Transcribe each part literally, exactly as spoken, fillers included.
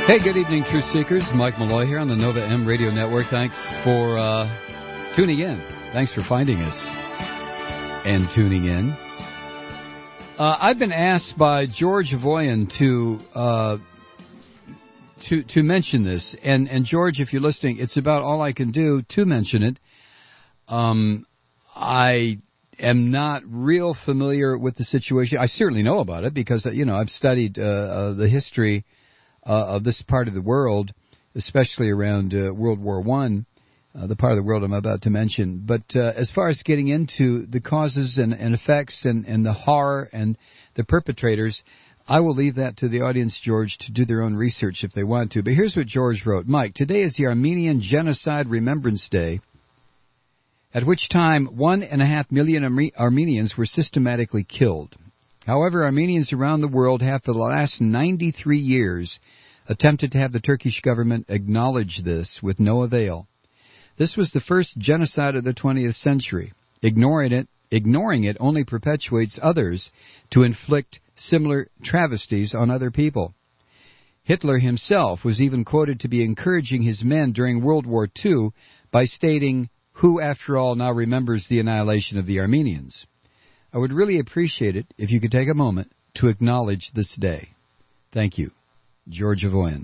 Hey, good evening, Truth Seekers. Mike Malloy here on the Nova M Radio Network. Thanks for uh, tuning in. Thanks for finding us and tuning in. Uh, I've been asked by George Avoyan to uh, to to mention this, and and George, if you're listening, it's about all I can do to mention it. Um, I am not real familiar with the situation. I certainly know about it because you know I've studied uh, uh, the history Uh, of this part of the world, especially around uh, World War One, uh, the part of the world I'm about to mention. But uh, as far as getting into the causes and, and effects and, and the horror and the perpetrators, I will leave that to the audience, George, to do their own research if they want to. But here's what George wrote. Mike, today is the Armenian Genocide Remembrance Day, at which time one and a half million Arme- Armenians were systematically killed. However, Armenians around the world have for the last ninety-three years attempted to have the Turkish government acknowledge this with no avail. This was the first genocide of the twentieth century. Ignoring it, ignoring it only perpetuates others to inflict similar travesties on other people. Hitler himself was even quoted to be encouraging his men during World War Two by stating, "Who, after all, now remembers the annihilation of the Armenians?" I would really appreciate it if you could take a moment to acknowledge this day. Thank you, George Avoyan.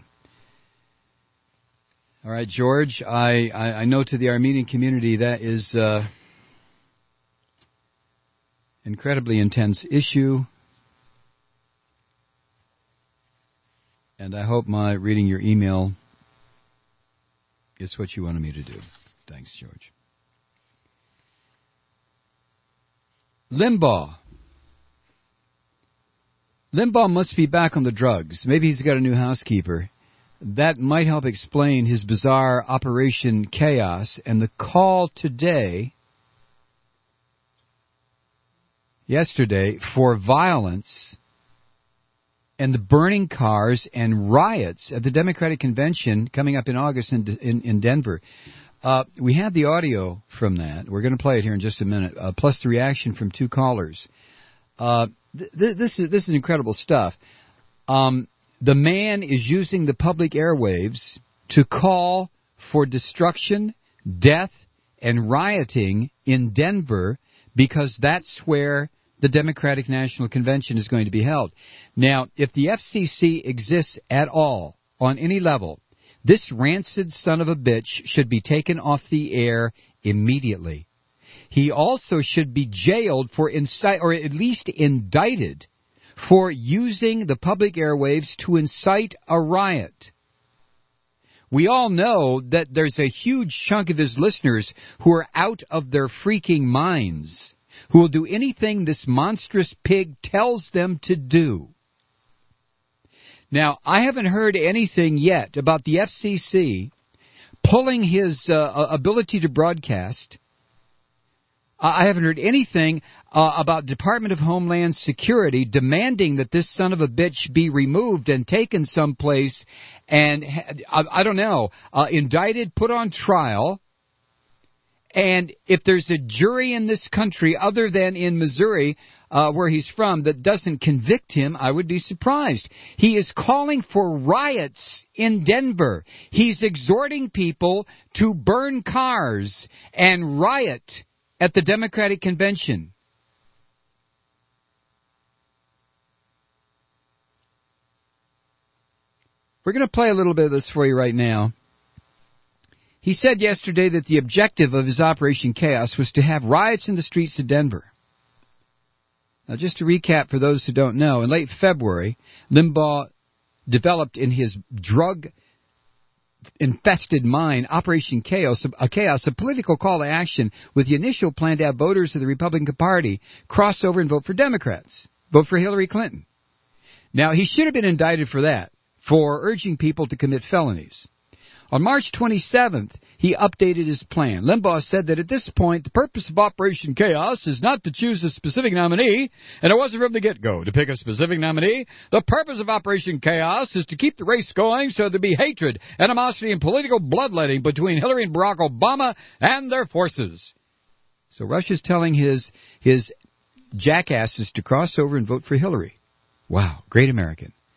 All right, George, I, I, I know to the Armenian community that is an uh, incredibly intense issue, and I hope my reading your email is what you wanted me to do. Thanks, George. Limbaugh. Limbaugh must be back on the drugs. Maybe he's got a new housekeeper. That might help explain his bizarre Operation Chaos and the call today, yesterday, for violence and the burning cars and riots at the Democratic Convention coming up in August in, in, in Denver. Uh, we had the audio from that. We're going to play it here in just a minute, uh, plus the reaction from two callers. Uh, th- th- this is this is incredible stuff. Um, the man is using the public airwaves to call for destruction, death, and rioting in Denver because that's where the Democratic National Convention is going to be held. Now, if the F C C exists at all on any level, this rancid son of a bitch should be taken off the air immediately. He also should be jailed for incite, or at least indicted for using the public airwaves to incite a riot. We all know that there's a huge chunk of his listeners who are out of their freaking minds, who will do anything this monstrous pig tells them to do. Now, I haven't heard anything yet about the F C C pulling his uh, ability to broadcast. I haven't heard anything uh, about Department of Homeland Security demanding that this son of a bitch be removed and taken someplace and, I, I don't know, uh, indicted, put on trial. And if there's a jury in this country other than in Missouri, uh, where he's from, that doesn't convict him, I would be surprised. He is calling for riots in Denver. He's exhorting people to burn cars and riot at the Democratic Convention. We're going to play a little bit of this for you right now. He said yesterday that the objective of his Operation Chaos was to have riots in the streets of Denver. Now, just to recap for those who don't know, in late February, Limbaugh developed in his drug-infested mind Operation Chaos, a chaos, a political call to action with the initial plan to have voters of the Republican Party cross over and vote for Democrats, vote for Hillary Clinton. Now, he should have been indicted for that, for urging people to commit felonies. On March twenty-seventh, he updated his plan. Limbaugh said that at this point, the purpose of Operation Chaos is not to choose a specific nominee, and it wasn't from the get-go to pick a specific nominee. The purpose of Operation Chaos is to keep the race going so there be hatred, animosity, and political bloodletting between Hillary and Barack Obama and their forces. So Russia's telling his his jackasses to cross over and vote for Hillary. Wow, great American.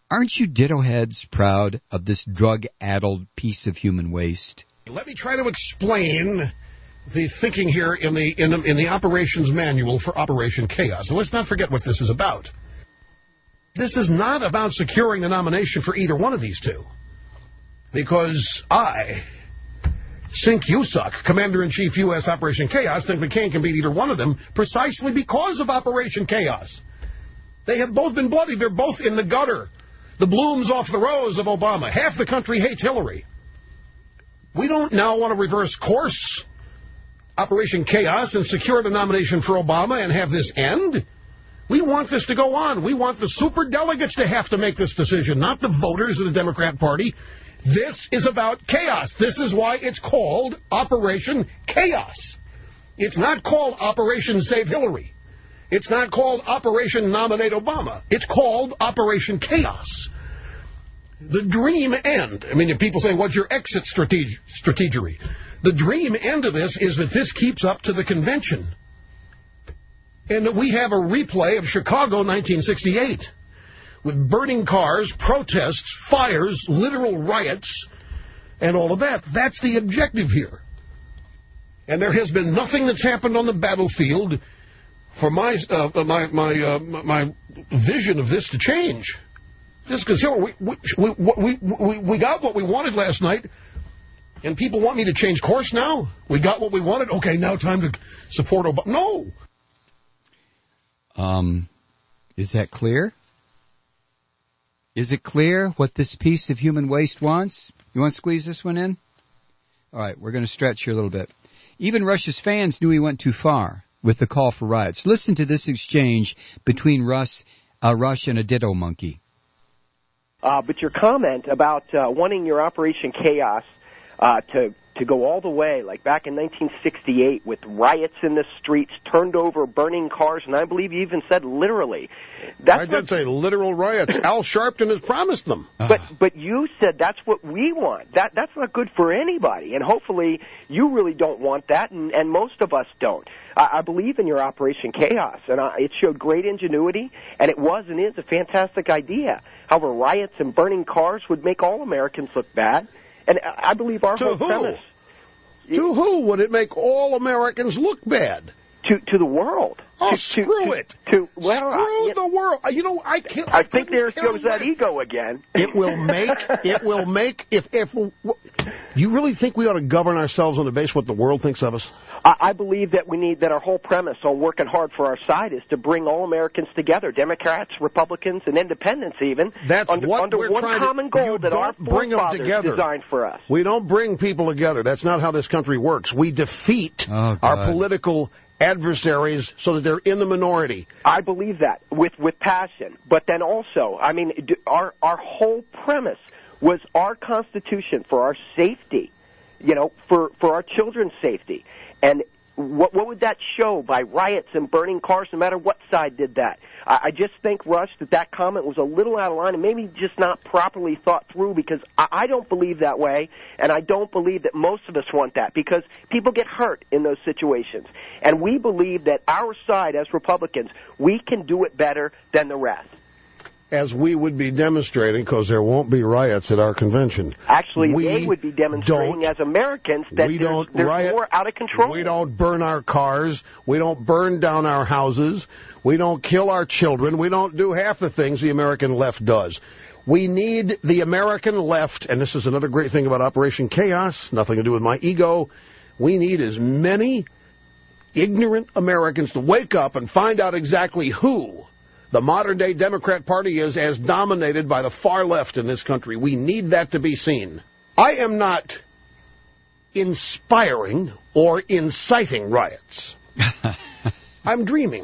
Aren't you ditto heads proud of this drug-addled piece of human waste? Let me try to explain the thinking here in the, in the in the operations manual for Operation Chaos. And let's not forget what this is about. This is not about securing the nomination for either one of these two. Because I, Sink Yusuck, Commander-in-Chief U S Operation Chaos, think McCain can beat either one of them precisely because of Operation Chaos. They have both been bloody. They're both in the gutter. The blooms off the rose of Obama. Half the country hates Hillary. We don't now want to reverse course Operation Chaos and secure the nomination for Obama and have this end. We want this to go on. We want the superdelegates to have to make this decision, not the voters of the Democrat Party. This is about chaos. This is why it's called Operation Chaos. It's not called Operation Save Hillary. It's not called Operation Nominate Obama. It's called Operation Chaos. The dream end. I mean, if people say, what's your exit strateg strategery? The dream end of this is that this keeps up to the convention. And that we have a replay of Chicago nineteen sixty-eight with burning cars, protests, fires, literal riots, and all of that. That's the objective here. And there has been nothing that's happened on the battlefield for my uh, my my uh, my vision of this to change. Just because we, we, we, we, we got what we wanted last night, and people want me to change course now? We got what we wanted? Okay, now time to support Obama. No. Um, is that clear? Is it clear what this piece of human waste wants? You want to squeeze this one in? All right, we're going to stretch here a little bit. Even Rush's fans knew he went too far with the call for riots. Listen to this exchange between Rush, uh, Rush and a ditto monkey. Uh, but your comment about uh, wanting your Operation Chaos uh, to to go all the way, like back in nineteen sixty-eight, with riots in the streets, turned over, burning cars, and I believe you even said literally. That's I did say literal riots. Al Sharpton has promised them. But but you said that's what we want. That That's not good for anybody, and hopefully you really don't want that, and, and most of us don't. I, I believe in your Operation Chaos, and I, it showed great ingenuity, and it was and is a fantastic idea. However, riots and burning cars would make all Americans look bad, and I believe our to whole who? premise... To who would it make all Americans look bad? To to the world. Oh, to, screw to, it. To, to well, screw I, the world. You know, I can't. I, I think there right. goes that ego again. It will make. It will make. If if you really think we ought to govern ourselves on the basis of what the world thinks of us? I, I believe that we need that our whole premise on working hard for our side is to bring all Americans together, Democrats, Republicans, and Independents, even That's under, what under we're one trying common to, goal that our bring them forefathers together. designed for us. We don't bring people together. That's not how this country works. We defeat oh, our political adversaries so that they're in the minority. I believe that with with passion, but then also, I mean, our our whole premise was our Constitution for our safety, you know, for for our children's safety, and what what would that show by riots and burning cars, no matter what side did that? I, I just think, Rush, that that comment was a little out of line and maybe just not properly thought through, because I, I don't believe that way, and I don't believe that most of us want that, because people get hurt in those situations, and we believe that our side as Republicans, we can do it better than the rest. As we would be demonstrating, because there won't be riots at our convention. Actually, we they would be demonstrating as Americans that we there's, don't there's riot, more out of control. We don't burn our cars. We don't burn down our houses. We don't kill our children. We don't do half the things the American left does. We need the American left, and this is another great thing about Operation Chaos, nothing to do with my ego. We need as many ignorant Americans to wake up and find out exactly who the modern-day Democrat Party is, as dominated by the far left in this country. We need that to be seen. I am not inspiring or inciting riots. I'm dreaming.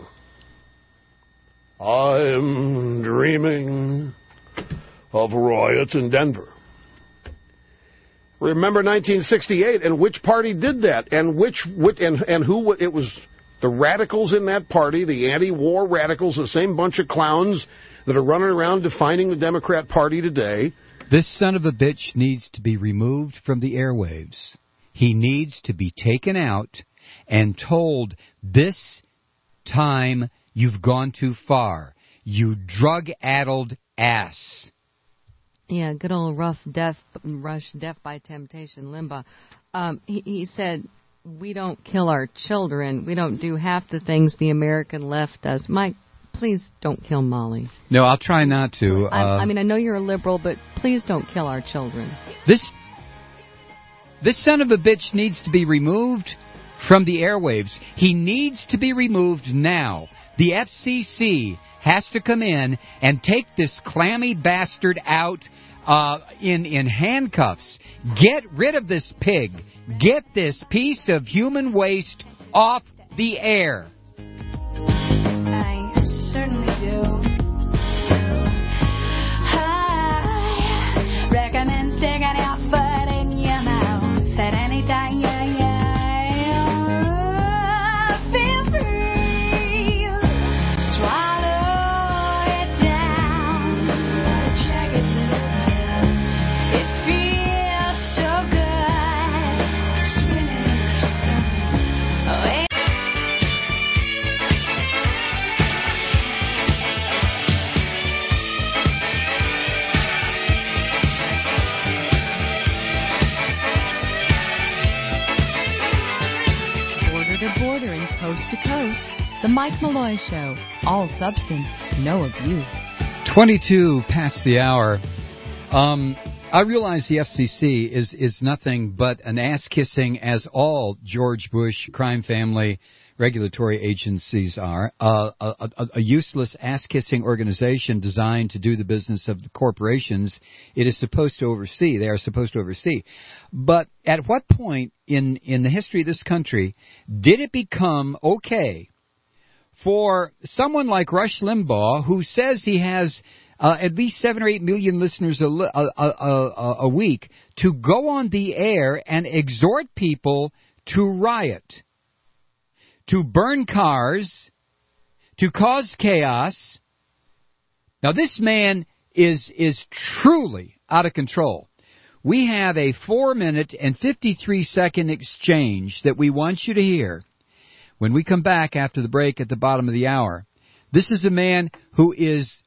I'm dreaming of riots in Denver. Remember nineteen sixty-eight, and which party did that, and which, which and and who? It was the radicals in that party, the anti-war radicals, the same bunch of clowns that are running around defining the Democrat Party today. This son of a bitch needs to be removed from the airwaves. He needs to be taken out and told, this time you've gone too far, you drug-addled ass. Yeah, good old rough death, Rush, death by temptation, Limbaugh. Um, he, he said, we don't kill our children. We don't do half the things the American left does. Mike, please don't kill Molly. No, I'll try not to. I, uh, I mean, I know you're a liberal, but please don't kill our children. This this son of a bitch needs to be removed from the airwaves. He needs to be removed now. The F C C has to come in and take this clammy bastard out uh, in in handcuffs. Get rid of this pig. Get this piece of human waste off the air. I certainly do. I recommend sticking your foot in your mouth at any time. Feel free. Swallow it down. Check it out. It feels so good. Spinning in your stomach. Oh, it Border to border and coast to coast, The Mike Malloy Show. All substance, no abuse. twenty-two past the hour. Um, I realize the F C C is, is nothing but an ass-kissing, as all George Bush crime family regulatory agencies are, uh, a, a, a useless ass-kissing organization designed to do the business of the corporations it is supposed to oversee. They are supposed to oversee. But at what point in, in the history of this country did it become okay for someone like Rush Limbaugh, who says he has uh, at least seven or eight million listeners a, li- a, a, a, a week, to go on the air and exhort people to riot, to burn cars, to cause chaos? Now, this man is is truly out of control. We have a four-minute and fifty-three second exchange that we want you to hear when we come back after the break at the bottom of the hour. This is a man who is,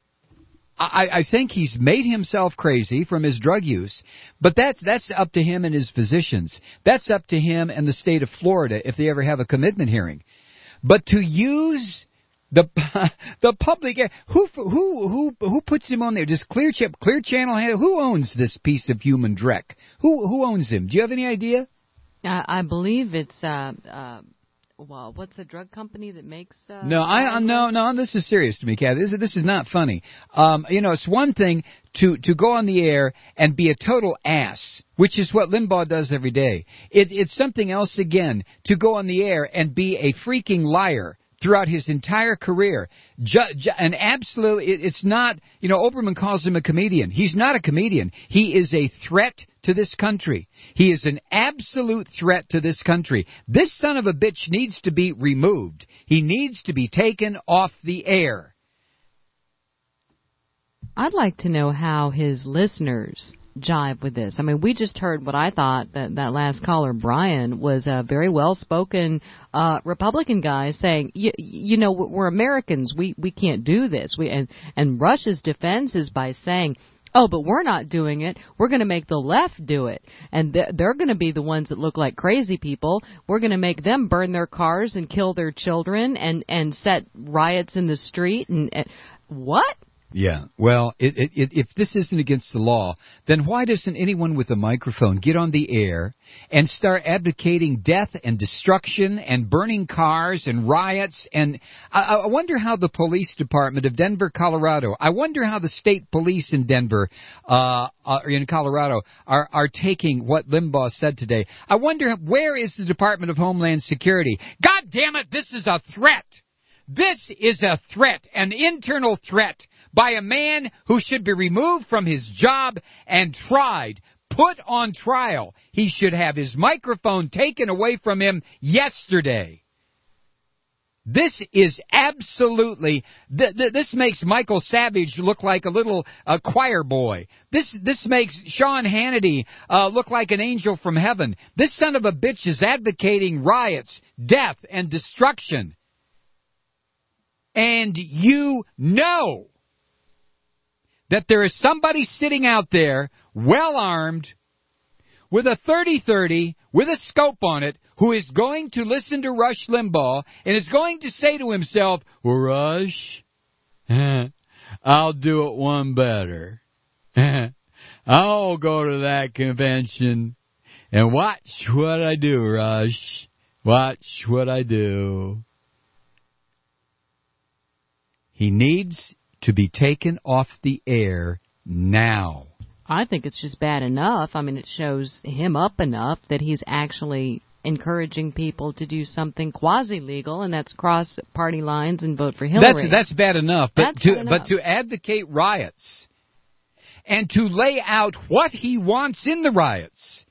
I, I think he's made himself crazy from his drug use, but that's that's up to him and his physicians. That's up to him and the state of Florida if they ever have a commitment hearing. But to use the the public, who who who who puts him on there? Just Clear Chip, Clear Channel? Who owns this piece of human dreck? Who who owns him? Do you have any idea? Uh, I believe it's, uh, uh, well, what's the drug company that makes... Uh, no, I uh, no, no, this is serious to me, Kathy. This is, this is not funny. Um, you know, it's one thing to, to go on the air and be a total ass, which is what Limbaugh does every day. It, it's something else, again, to go on the air and be a freaking liar throughout his entire career. Ju- ju- an absolute, it, it's not, you know, Oberman calls him a comedian. He's not a comedian. He is a threat to this country. He is an absolute threat to this country. This son of a bitch needs to be removed. He needs to be taken off the air. I'd like to know how his listeners jive with this. I mean, we just heard what I thought that that last caller, Brian, was a very well-spoken uh, Republican guy saying, you, you know, we're Americans. We we can't do this. We and and Rush's defense is by saying, oh, but we're not doing it. We're going to make the left do it. And th- they're going to be the ones that look like crazy people. We're going to make them burn their cars and kill their children and, and set riots in the street. And, and what? Yeah, well, it, it, it, if this isn't against the law, then why doesn't anyone with a microphone get on the air and start advocating death and destruction and burning cars and riots? And I, I wonder how the police department of Denver, Colorado, I wonder how the state police in Denver, uh, uh in Colorado, are, are taking what Limbaugh said today. I wonder, where is the Department of Homeland Security? God damn it, this is a threat. This is a threat, an internal threat by a man who should be removed from his job and tried, put on trial. He should have his microphone taken away from him yesterday. This is absolutely, th- th- this makes Michael Savage look like a little uh, choir boy. This this makes Sean Hannity uh, look like an angel from heaven. This son of a bitch is advocating riots, death, and destruction. And you know that there is somebody sitting out there, well-armed, with a thirty thirty, with a scope on it, who is going to listen to Rush Limbaugh and is going to say to himself, Rush, I'll do it one better. I'll go to that convention and watch what I do, Rush. Watch what I do. He needs to be taken off the air now. I think it's just bad enough. I mean, it shows him up enough that he's actually encouraging people to do something quasi-legal, and that's cross party lines and vote for Hillary. That's that's bad enough. But That's to bad enough. but to advocate riots and to lay out what he wants in the riots.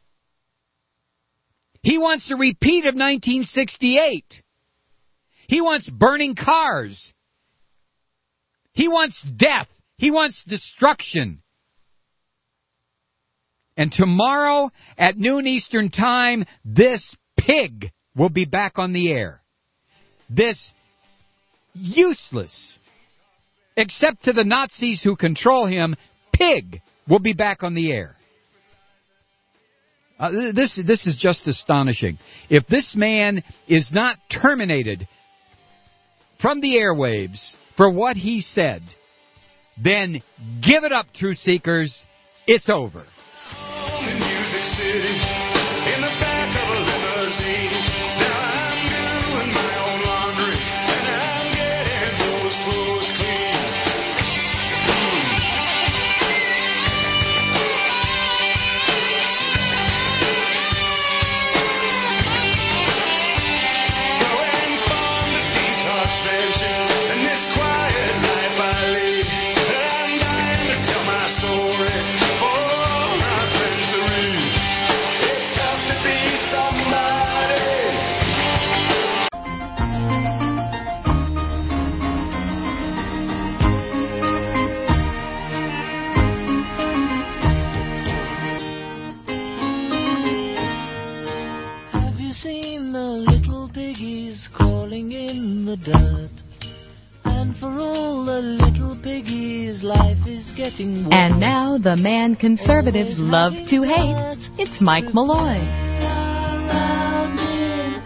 He wants a repeat of nineteen sixty-eight. He wants burning cars. He wants death. He wants destruction. And tomorrow at noon Eastern Time, this pig will be back on the air. This useless, except to the Nazis who control him, pig will be back on the air. Uh, this this is just astonishing. If this man is not terminated from the airwaves for what he said, then give it up, truth seekers. It's over. In Music City, in the back of a limousine. Now I'm doing my own laundry, and I'm getting those clothes clean. Going from the detox mansion, and this quiet life I lead. And I'm dying to tell my story for all my friends to read. It's tough to be somebody. Have you seen the little piggies crawling in the dirt? And for all the little piggies, life is getting worse. And now the man conservatives love to hate. It's Mike Malloy. Around in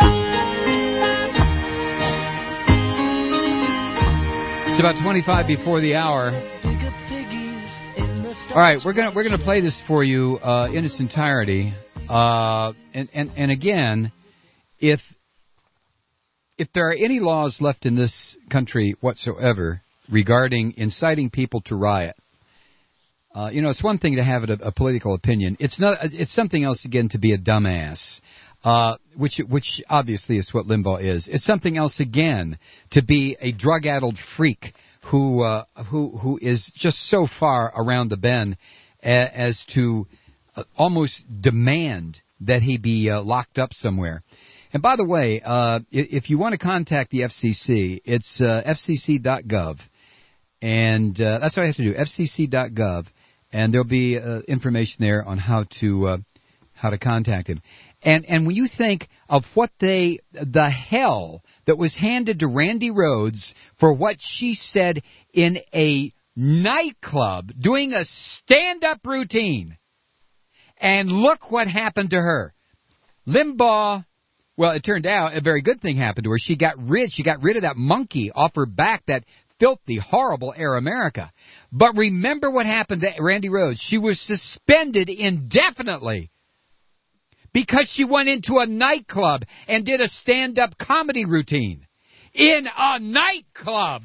It's about twenty-five before the hour. bigger piggies in the All right, we're gonna we're gonna play this for you uh, in its entirety. Uh, and, and and again, if if there are any laws left in this country whatsoever regarding inciting people to riot, uh, you know, it's one thing to have a, a political opinion. It's not. It's something else again to be a dumbass, uh, which which obviously is what Limbaugh is. It's something else again to be a drug-addled freak who uh, who who is just so far around the bend a, as to uh, almost demand that he be uh, locked up somewhere. And by the way, uh, if you want to contact the F C C, it's uh, f c c dot gov, and uh, that's all you have to do, f c c dot gov, and there'll be uh, information there on how to uh, how to contact him. And and when you think of what they, the hell that was handed to Randy Rhodes for what she said in a nightclub doing a stand-up routine, and look what happened to her. Limbaugh. Well, it turned out a very good thing happened to her. She got rid. She got rid of that monkey off her back, that filthy, horrible Air America. But remember what happened to Randy Rhodes. She was suspended indefinitely because she went into a nightclub and did a stand-up comedy routine in a nightclub.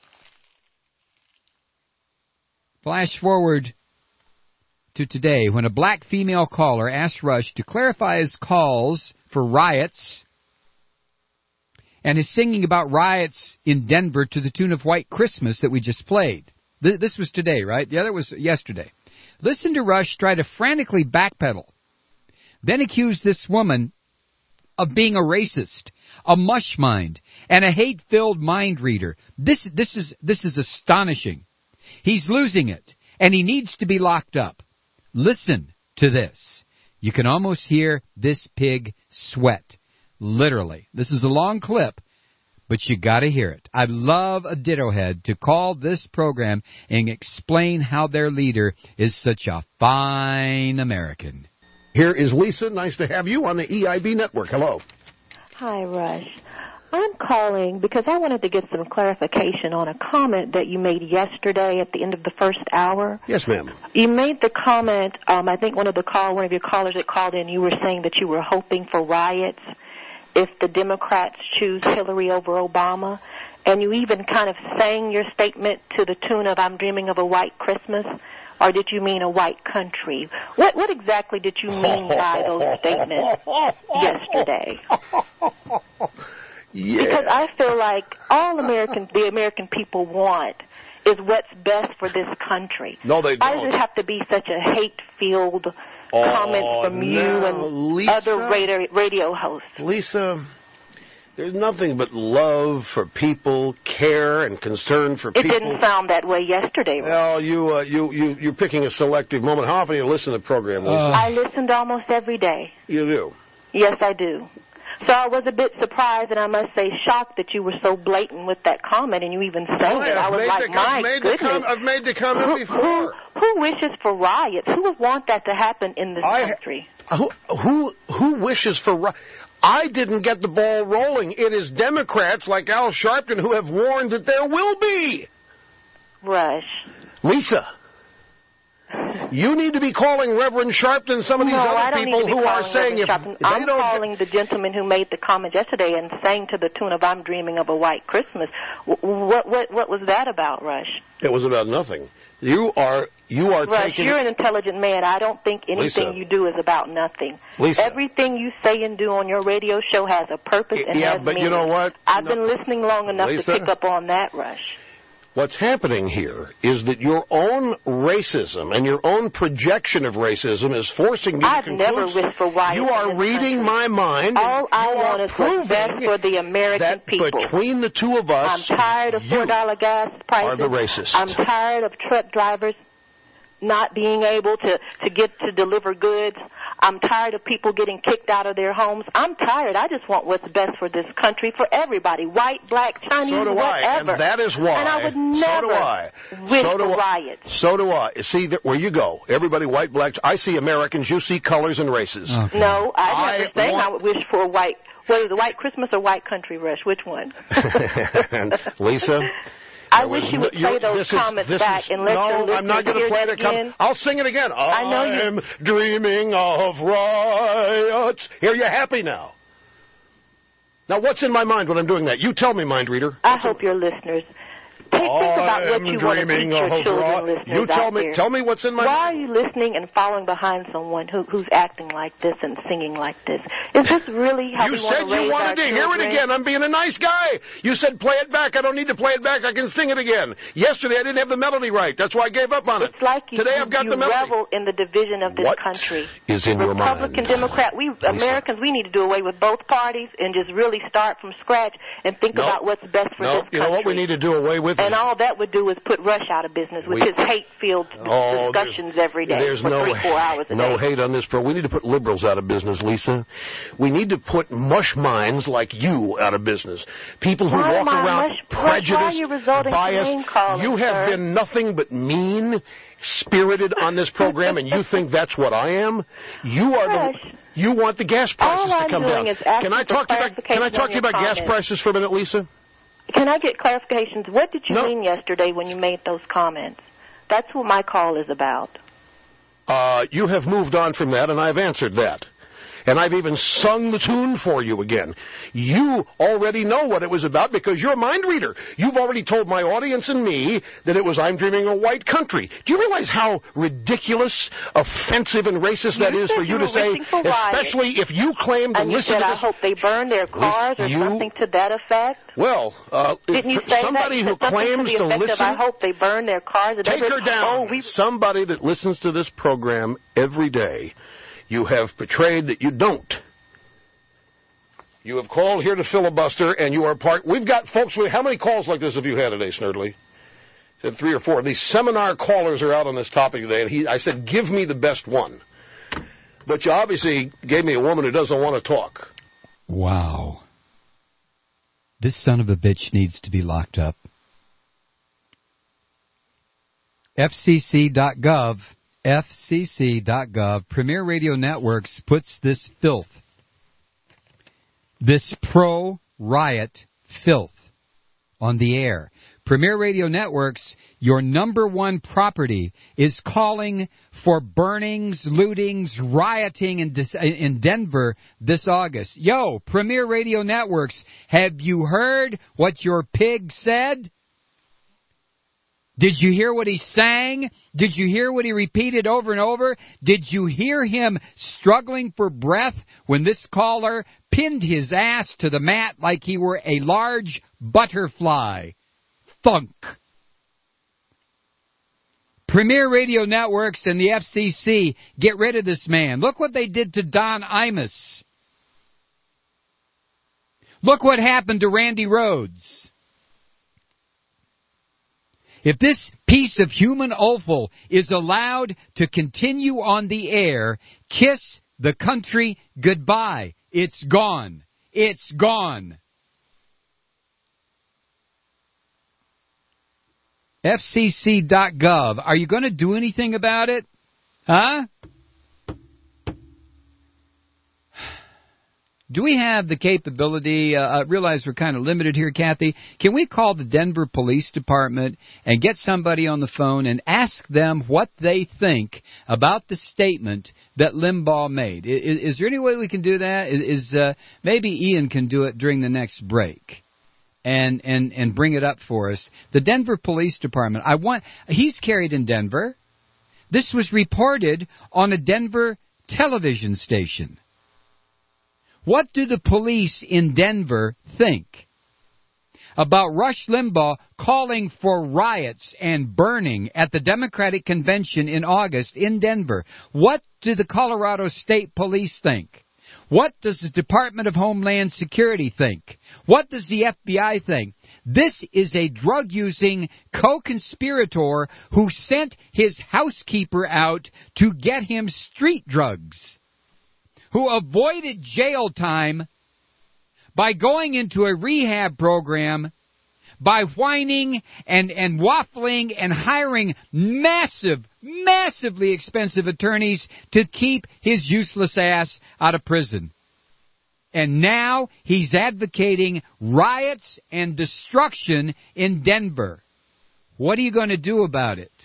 Flash forward to today, when a black female caller asked Rush to clarify his calls for riots and his singing about riots in Denver to the tune of White Christmas that we just played. Th- this was today, right? The other was yesterday. Listen to Rush try to frantically backpedal, then accuse this woman of being a racist, a mush mind, and a hate-filled mind reader. This, this is, this is astonishing. He's losing it, and he needs to be locked up. Listen to this. You can almost hear this pig sweat. Literally. This is a long clip, but you got to hear it. I'd love a ditto head to call this program and explain how their leader is such a fine American. Here is Lisa. Nice to have you on the E I B network. Hello. Hi, Rush. I'm calling because I wanted to get some clarification on a comment that you made yesterday at the end of the first hour. Yes, ma'am. You made the comment, um, I think one of the call, one of your callers that called in, you were saying that you were hoping for riots if the Democrats choose Hillary over Obama. And you even kind of sang your statement to the tune of I'm dreaming of a white Christmas. Or did you mean a white country? What what exactly did you mean by those statements yesterday? Yeah. Because I feel like all American, the American people want is what's best for this country. No, they Why don't. does it have to be such a hate-filled Oh, comments from you now, and Lisa, other radio, radio hosts? Lisa, there's nothing but love for people, care and concern for It people. didn't sound that way yesterday. Ron. Well, you, uh, you, you, you're picking a selective moment. How often do you listen to the program, Lisa? I listened almost every day. You do? Yes, I do. So I was a bit surprised, and I must say shocked that you were so blatant with that comment, and you even sang Well, it. I I've was made like, the, my I've made goodness. The com- I've made the comment who, before. Who, who wishes for riots? Who would want that to happen in this I, country? Who, who, who wishes for ri- I didn't get the ball rolling. It is Democrats like Al Sharpton who have warned that there will be. Rush. Lisa, you need to be calling Reverend Sharpton, some of these no, other I don't people need to be who are calling saying if Reverend Sharpton. they I'm don't calling the gentleman who made the comment yesterday and sang to the tune of "I'm Dreaming of a White Christmas." What what what was that about, Rush? It was about nothing. You are you are Rush, taking. you're an intelligent man. I don't think anything Lisa. you do is about nothing. Lisa. Everything you say and do on your radio show has a purpose and Yeah, has but meaning. you know what? I've No. been listening long enough Lisa. to pick up on that, Rush. What's happening here is that your own racism and your own projection of racism is forcing me I've to never conclude. wished for riots You are in this reading country. my mind. All I you want are is what's best proving for the American that people. between the two of us, I'm tired of four dollar gas prices. are the racist. I'm tired of truck drivers not being able to, to get to deliver goods. I'm tired of people getting kicked out of their homes. I'm tired. I just want what's best for this country, for everybody, white, black, Chinese, So do I, whatever. and that is why. And I would so never do I. wish so do for I. riots. So do I. See that where you go. Everybody, white, black. I see Americans. You see colors and races. Okay. No, I never I saying want- I would wish for a white. What is it, white Christmas or white country, Rush? Which one? Lisa. I there wish was you would no- play you- those this is- comments this back is- and let no, your listeners I'm not going hear to play it the com- again. I'll sing it again. I know you- I'm dreaming of riots. Here, you happy now? Now, what's in my mind when I'm doing that? You tell me, mind reader. I hope your listeners take, think about what I'm you want to teach dreaming your of children, ri- listeners You tell out me. there. Tell me what's in my Why are mind. you listening and following behind someone who, who's acting like this and singing like this? Is this really how You we want said to raise you wanted our to hear it children? again. I'm being a nice guy. You said play it back. I don't need to play it back. I can sing it again. Yesterday I didn't have the melody right. That's why I gave up on it. It's like you, Today you, I've got you the melody. revel in the division of this What country. is in your mind? Republican, Democrat, we Americans, we need to do away with both parties and just really start from scratch and think Nope. about what's best for No, this you country. know what we need to do away with? And all that would do is put Rush out of business with We- his hate-filled Oh, discussions there's- every day There's for no, three, four hours a no day. hate on this, bro. We need to put liberals out of business, Lisa. We need to put mush minds like you out of business. People who Why walk am I around mush- Rush, why are prejudiced, you resorting to biased. name calling, You have sir? been nothing but mean spirited on this program, and you think that's what I am? You are Rush. the. You want the gas prices All to I'm come doing down. is asking Can I for talk to you about? Can I clarification talk on to you your about gas comments. prices for a minute, Lisa? Can I get clarifications? What did you No. mean yesterday when you made those comments? That's what my call is about. Uh, you have moved on from that, and I've answered that. And I've even sung the tune for you again. You already know what it was about because you're a mind reader. You've already told my audience and me that it was I'm Dreaming of a White Country. Do you realize how ridiculous, offensive, and racist that You is said for you you to were say, wishing for riots. especially if you claim to And you listen said, to I this. hope they burn their cars or you- something to that effect. Well, uh, Didn't you for say somebody that? You who said something claims to, to the effect of, listen. I hope they burn their cars. And Take they her said, down. Oh, we Somebody that listens to this program every day, you have portrayed that you don't. You have called here to filibuster, and you are part. We've got folks. How many calls like this have you had today, Snerdley? Said three or four. These seminar callers are out on this topic today, and he, I said, give me the best one. But you obviously gave me a woman who doesn't want to talk. Wow. This son of a bitch needs to be locked up. F C C dot gov, F C C dot gov, Premier Radio Networks puts this filth, this pro-riot filth on the air. Premier Radio Networks, your number one property, is calling for burnings, lootings, rioting in, in Denver this August. Yo, Premier Radio Networks, have you heard what your pig said? Did you hear what he sang? Did you hear what he repeated over and over? Did you hear him struggling for breath when this caller pinned his ass to the mat like he were a large butterfly? Thunk. Premier Radio Networks and the F C C, get rid of this man. Look what they did to Don Imus. Look what happened to Randy Rhodes. If this piece of human offal is allowed to continue on the air, kiss the country goodbye. It's gone. It's gone. F C C dot gov. Are you going to do anything about it? Huh? Do we have the capability? Uh, I realize we're kind of limited here, Kathy. Can we call the Denver Police Department and get somebody on the phone and ask them what they think about the statement that Limbaugh made? Is, is there any way we can do that? Is, is uh, maybe Ian can do it during the next break and, and, and bring it up for us. The Denver Police Department. I want. He's carried in Denver. This was reported on a Denver television station. What do the police in Denver think about Rush Limbaugh calling for riots and burning at the Democratic Convention in August in Denver? What do the Colorado State Police think? What does the Department of Homeland Security think? What does the F B I think? This is a drug-using co-conspirator who sent his housekeeper out to get him street drugs, who avoided jail time by going into a rehab program, by whining and, and waffling and hiring massive, massively expensive attorneys to keep his useless ass out of prison. And now he's advocating riots and destruction in Denver. What are you going to do about it?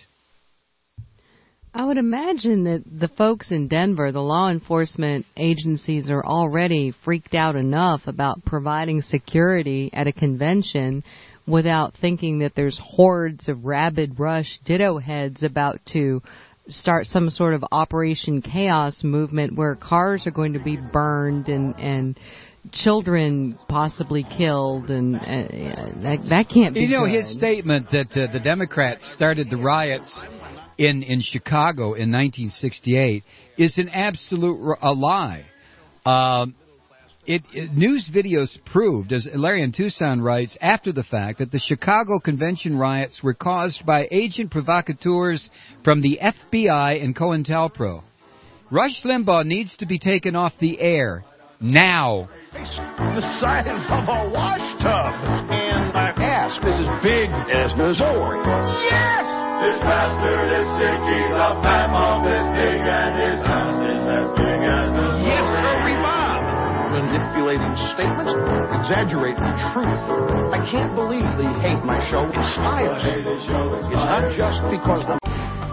I would imagine that the folks in Denver, the law enforcement agencies, are already freaked out enough about providing security at a convention without thinking that there's hordes of rabid rush ditto heads about to start some sort of Operation Chaos movement where cars are going to be burned and, and children possibly killed, and uh, that, that can't be You know, good. His statement that uh, the Democrats started the riots in in Chicago in nineteen sixty-eight is an absolute a lie. Um, it, it news videos proved, as Larry in Tucson writes, after the fact, that the Chicago convention riots were caused by agent provocateurs from the F B I and COINTELPRO. Rush Limbaugh needs to be taken off the air now. The size of a wash tub, and I ask, this is big as Missouri. Yes! This bastard is sick, he's a fat mom this big, and his house is as big as the Yes, Hurry Bob! Manipulating statements, exaggerating truth. I can't believe they hate my show in spite of it. It's not just because the...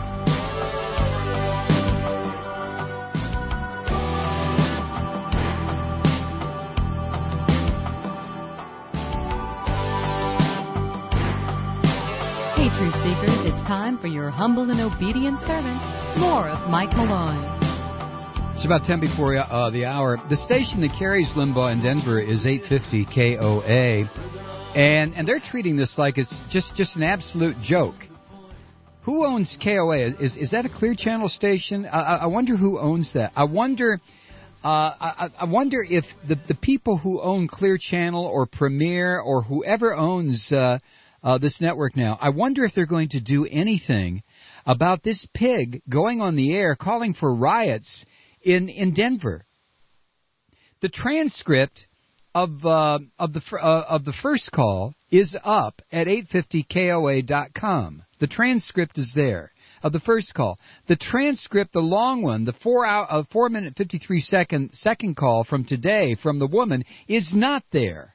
Hey, Truth Seekers, it's time for your humble and obedient servant, more of Mike Malloy. It's about ten before uh, the hour. The station that carries Limbaugh in Denver is eight fifty K O A, and and they're treating this like it's just, just an absolute joke. Who owns K O A? Is is that a Clear Channel station? I, I wonder who owns that. I wonder. Uh, I, I wonder if the the people who own Clear Channel or Premier or whoever owns uh, uh, this network now, I wonder if they're going to do anything about this pig going on the air calling for riots in in Denver. The transcript of uh, of the uh, of the first call is up at eight fifty K O A dot com. The transcript is there of the first call. The transcript, the long one, the four hour, uh, four minute fifty three second second call from today from the woman is not there.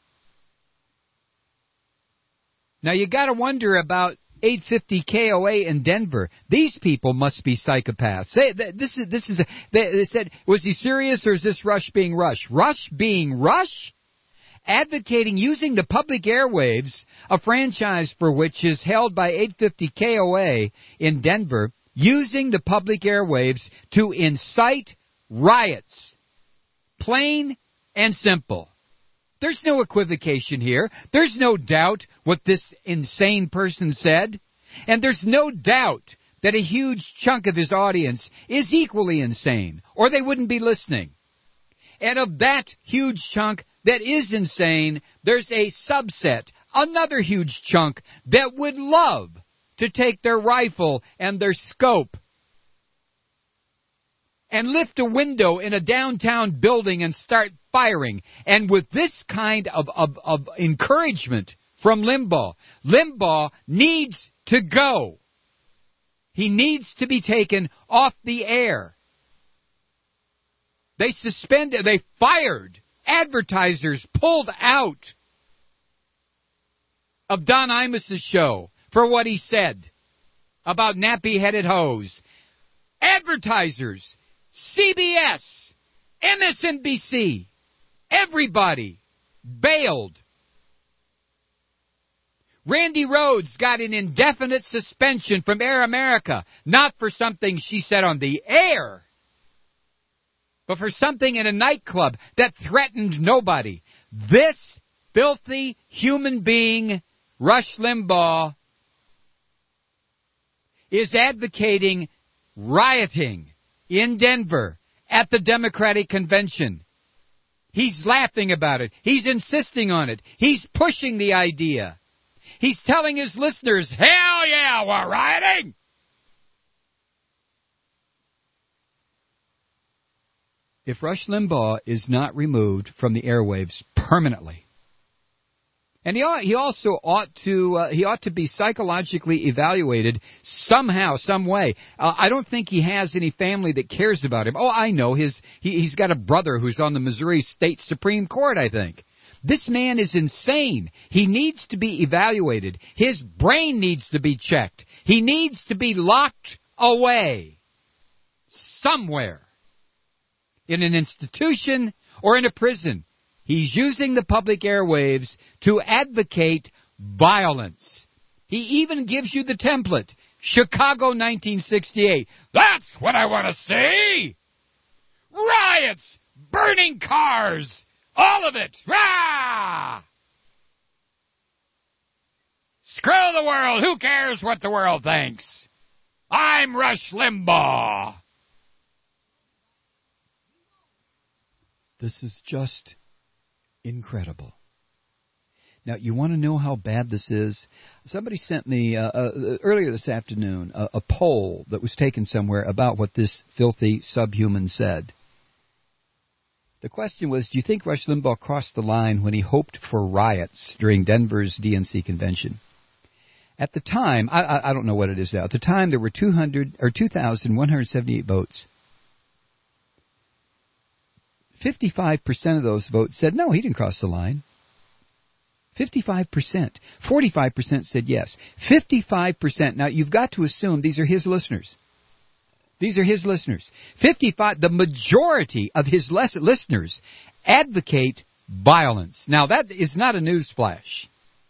Now you got to wonder about eight fifty K O A in Denver. These people must be psychopaths. They, this is this is. A, they, they said, was he serious or is this Rush being Rush? Rush being Rush, advocating using the public airwaves, a franchise for which is held by eight fifty K O A in Denver, using the public airwaves to incite riots. Plain and simple. There's no equivocation here. There's no doubt what this insane person said. And there's no doubt that a huge chunk of his audience is equally insane, or they wouldn't be listening. And of that huge chunk that is insane, there's a subset, another huge chunk, that would love to take their rifle and their scope and lift a window in a downtown building and start firing. And with this kind of, of, of encouragement from Limbaugh, Limbaugh needs to go. He needs to be taken off the air. They suspended, they fired advertisers, pulled out of Don Imus's show for what he said about nappy-headed hoes. Advertisers, C B S, M S N B C, everybody bailed. Randy Rhodes got an indefinite suspension from Air America, not for something she said on the air, but for something in a nightclub that threatened nobody. This filthy human being, Rush Limbaugh, is advocating rioting in Denver at the Democratic Convention. He's laughing about it. He's insisting on it. He's pushing the idea. He's telling his listeners, hell yeah, we're rioting! If Rush Limbaugh is not removed from the airwaves permanently, and he ought, he also ought to uh, he ought to be psychologically evaluated somehow, some way. Uh, I don't think he has any family that cares about him. Oh, I know his he, he's got a brother who's on the Missouri State Supreme Court, I think. This man is insane. He needs to be evaluated. His brain needs to be checked. He needs to be locked away somewhere in an institution or in a prison. He's using the public airwaves to advocate violence. He even gives you the template. Chicago nineteen sixty-eight. That's what I want to see! Riots! Burning cars! All of it! Rah! Screw the world! Who cares what the world thinks? I'm Rush Limbaugh! This is just incredible. Now, you want to know how bad this is? Somebody sent me uh, uh, earlier this afternoon a, a poll that was taken somewhere about what this filthy subhuman said. The question was, do you think Rush Limbaugh crossed the line when he hoped for riots during Denver's D N C convention? At the time, I, I, I don't know what it is now. At the time, there were two hundred or two thousand one hundred seventy-eight votes. fifty-five percent of those votes said, no, he didn't cross the line. fifty-five percent. forty-five percent said yes. fifty-five percent. Now, you've got to assume these are his listeners. These are his listeners. fifty-five, the majority of his les- listeners advocate violence. Now, that is not a newsflash.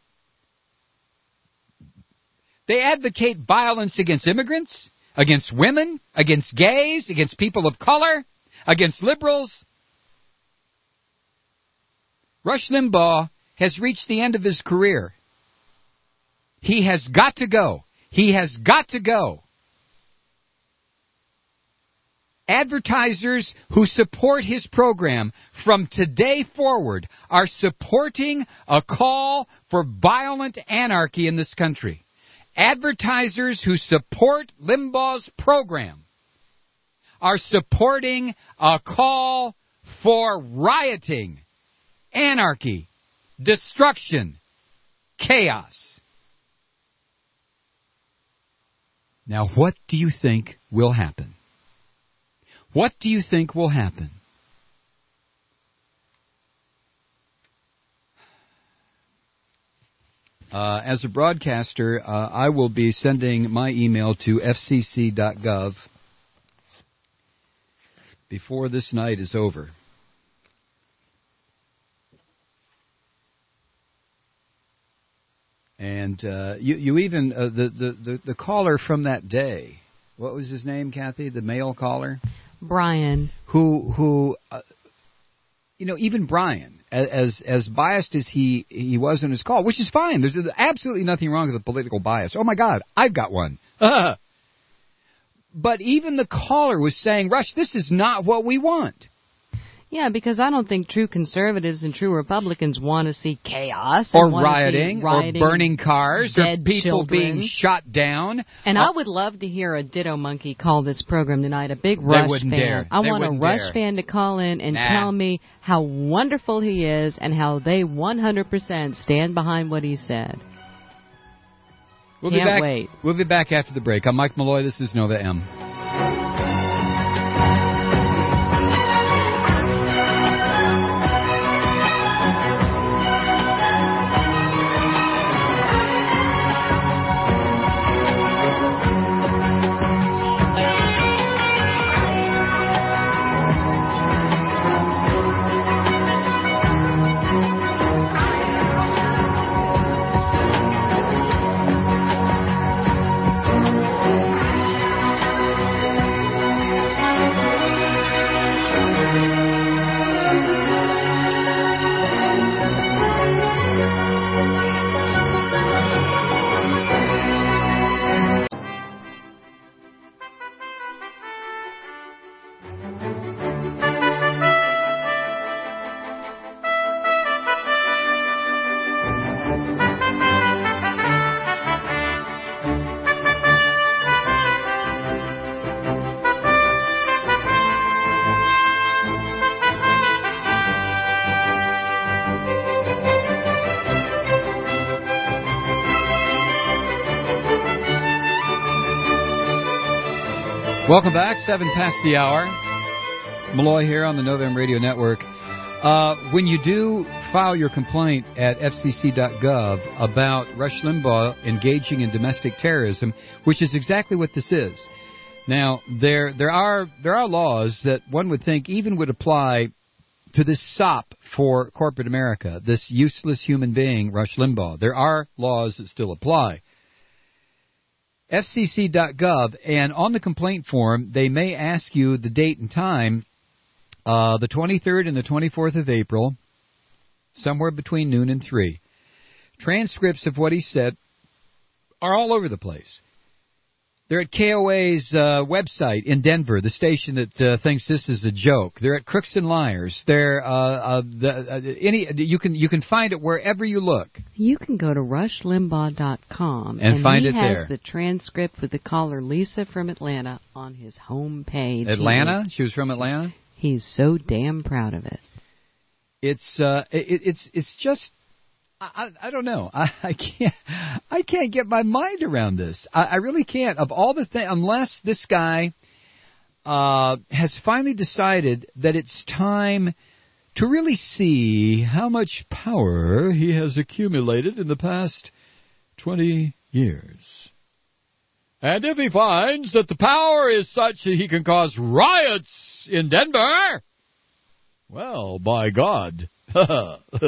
They advocate violence against immigrants, against women, against gays, against people of color, against liberals. Rush Limbaugh has reached the end of his career. He has got to go. He has got to go. Advertisers who support his program from today forward are supporting a call for violent anarchy in this country. Advertisers who support Limbaugh's program are supporting a call for rioting anarchy, destruction, chaos. Now, what do you think will happen? What do you think will happen? Uh, as a broadcaster, uh, I will be sending my email to f c c dot gov before this night is over. And uh, you, you even, uh, the, the, the, the caller from that day, what was his name, Kathy? The male caller? Brian. Who, who uh, you know, even Brian, as as biased as he, he was in his call, which is fine. There's absolutely nothing wrong with a political bias. Oh, my God, I've got one. But even the caller was saying, Rush, this is not what we want. Yeah, because I don't think true conservatives and true Republicans want to see chaos. Or and rioting, see rioting, or burning cars, or dead people children. being shot down. And uh, I would love to hear a Ditto Monkey call this program tonight, a big Rush wouldn't fan. dare. I They want a wouldn't Rush dare. fan to call in and Nah. tell me how wonderful he is and how they one hundred percent stand behind what he said. We'll Can't be back, wait. We'll be back after the break. I'm Mike Malloy. This is Nova M. Welcome back, seven past the hour. Malloy here on the Nova M Radio Network. Uh, when you do file your complaint at f c c dot gov about Rush Limbaugh engaging in domestic terrorism, which is exactly what this is. Now, there there are there are laws that one would think even would apply to this sop for corporate America, this useless human being, Rush Limbaugh. There are laws that still apply. f c c dot gov, and on the complaint form, they may ask you the date and time, uh, the twenty-third and the twenty-fourth of April, somewhere between noon and three. Transcripts of what he said are all over the place. They're at K O A's uh, website in Denver, the station that uh, thinks this is a joke. They're at Crooks and Liars. They're uh, uh, the, uh, any you can you can find it wherever you look. You can go to rush limbaugh dot com and, and find he it has there. The transcript with the caller Lisa from Atlanta on his home page. Atlanta? He was, she was from Atlanta? He's so damn proud of it. It's uh, it, it's it's just. I, I don't know. I, I can't. I can't get my mind around this. I, I really can't. Of all the things, unless this guy uh, has finally decided that it's time to really see how much power he has accumulated in the past twenty years. And if he finds that the power is such that he can cause riots in Denver, well, by God. This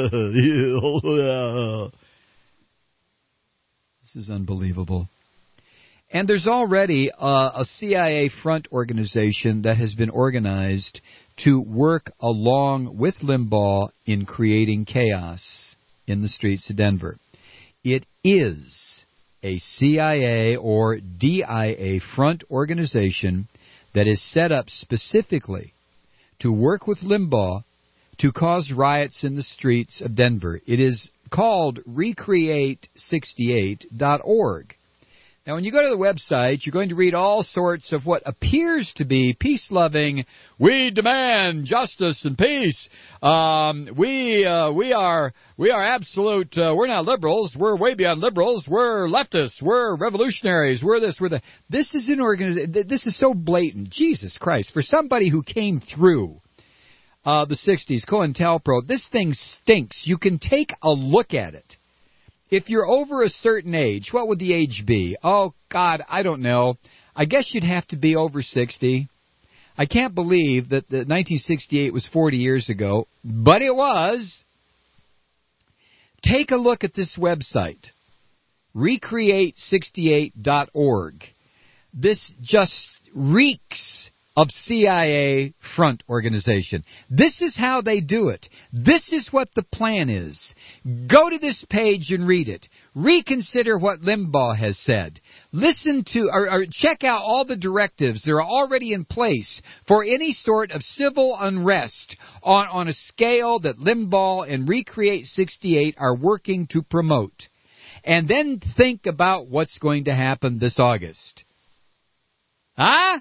is unbelievable. And there's already uh, a C I A front organization that has been organized to work along with Limbaugh in creating chaos in the streets of Denver. It is a C I A or D I A front organization that is set up specifically to work with Limbaugh to cause riots in the streets of Denver. It is called recreate sixty-eight dot org. Now, when you go to the website, you're going to read all sorts of what appears to be peace-loving. We demand justice and peace. Um, we uh, we are we are absolute. Uh, we're not liberals. We're way beyond liberals. We're leftists. We're revolutionaries. We're this. We're the. This is an organization. This is so blatant. Jesus Christ! For somebody who came through uh, the sixties, COINTELPRO, this thing stinks. You can take a look at it. If you're over a certain age, what would the age be? Oh, God, I don't know. I guess you'd have to be over sixty. I can't believe that the nineteen sixty-eight was forty years ago, but it was. Take a look at this website, recreate sixty-eight dot org. This just reeks of C I A front organization. This is how they do it. This is what the plan is. Go to this page and read it. Reconsider what Limbaugh has said. Listen to or, or check out all the directives that are already in place for any sort of civil unrest on, on a scale that Limbaugh and Recreate sixty-eight are working to promote. And then think about what's going to happen this August. Huh?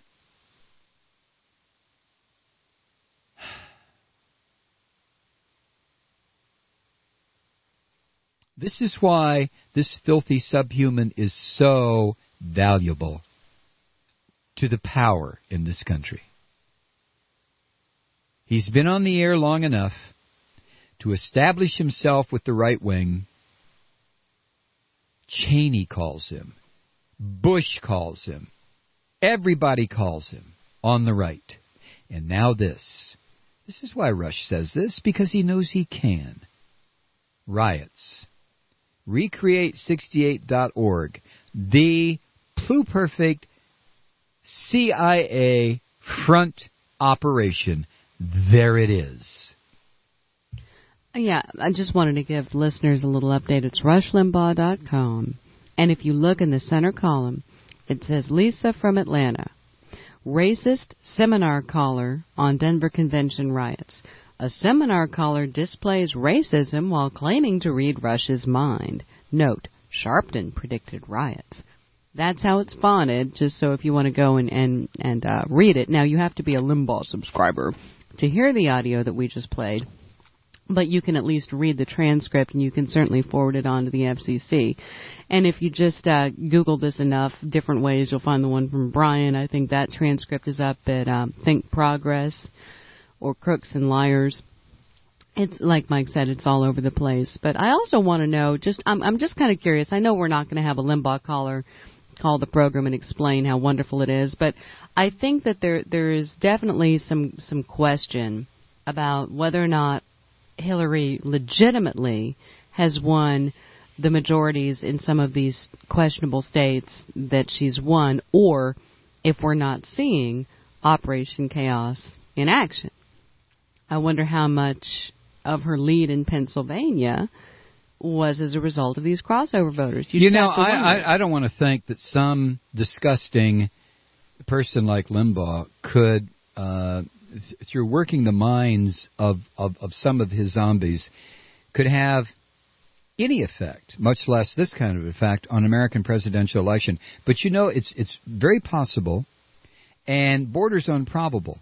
This is why this filthy subhuman is so valuable to the power in this country. He's been on the air long enough to establish himself with the right wing. Cheney calls him. Bush calls him. Everybody calls him on the right. And now this. This is why Rush says this, because he knows he can. Riots. recreate sixty-eight dot org, the pluperfect C I A front operation. There it is. Yeah, I just wanted to give listeners a little update. It's rush limbaugh dot com. And if you look in the center column, it says Lisa from Atlanta, racist seminar caller on Denver convention riots. A seminar caller displays racism while claiming to read Rush's mind. Note, Sharpton predicted riots. That's how it's fonted, just so if you want to go and, and, and uh, read it. Now, you have to be a Limbaugh subscriber to hear the audio that we just played, but you can at least read the transcript, and you can certainly forward it on to the F C C. And if you just uh, Google this enough, different ways, you'll find the one from Brian. I think that transcript is up at um, Think Progress or Crooks and Liars. It's like Mike said, it's all over the place. But I also want to know, just I'm, I'm just kind of curious. I know we're not going to have a Limbaugh caller call the program and explain how wonderful it is, but I think that there there is definitely some some question about whether or not Hillary legitimately has won the majorities in some of these questionable states that she's won, or if we're not seeing Operation Chaos in action. I wonder how much of her lead in Pennsylvania was as a result of these crossover voters. You, you know, I, I, I don't want to think that some disgusting person like Limbaugh could, uh, th- through working the minds of, of, of some of his zombies, could have any effect, much less this kind of effect, on American presidential election. But you know, it's it's very possible and borders on probable.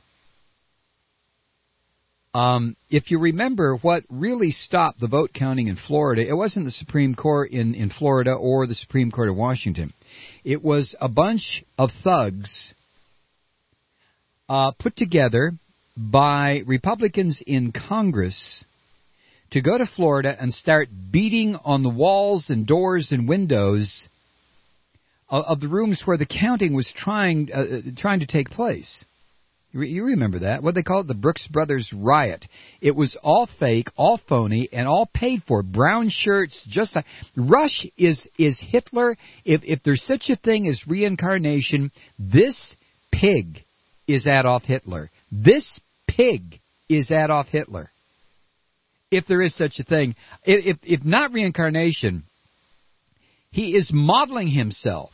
Um, if you remember what really stopped the vote counting in Florida, it wasn't the Supreme Court in, in Florida or the Supreme Court of Washington. It was a bunch of thugs uh, put together by Republicans in Congress to go to Florida and start beating on the walls and doors and windows of, of the rooms where the counting was trying uh, trying to take place. You remember that. What they call it, the Brooks Brothers riot. It was all fake, all phony, and all paid for. Brown shirts, just like Rush is is Hitler. If if there's such a thing as reincarnation, this pig is Adolf Hitler. This pig is Adolf Hitler. If there is such a thing, if if not reincarnation, he is modeling himself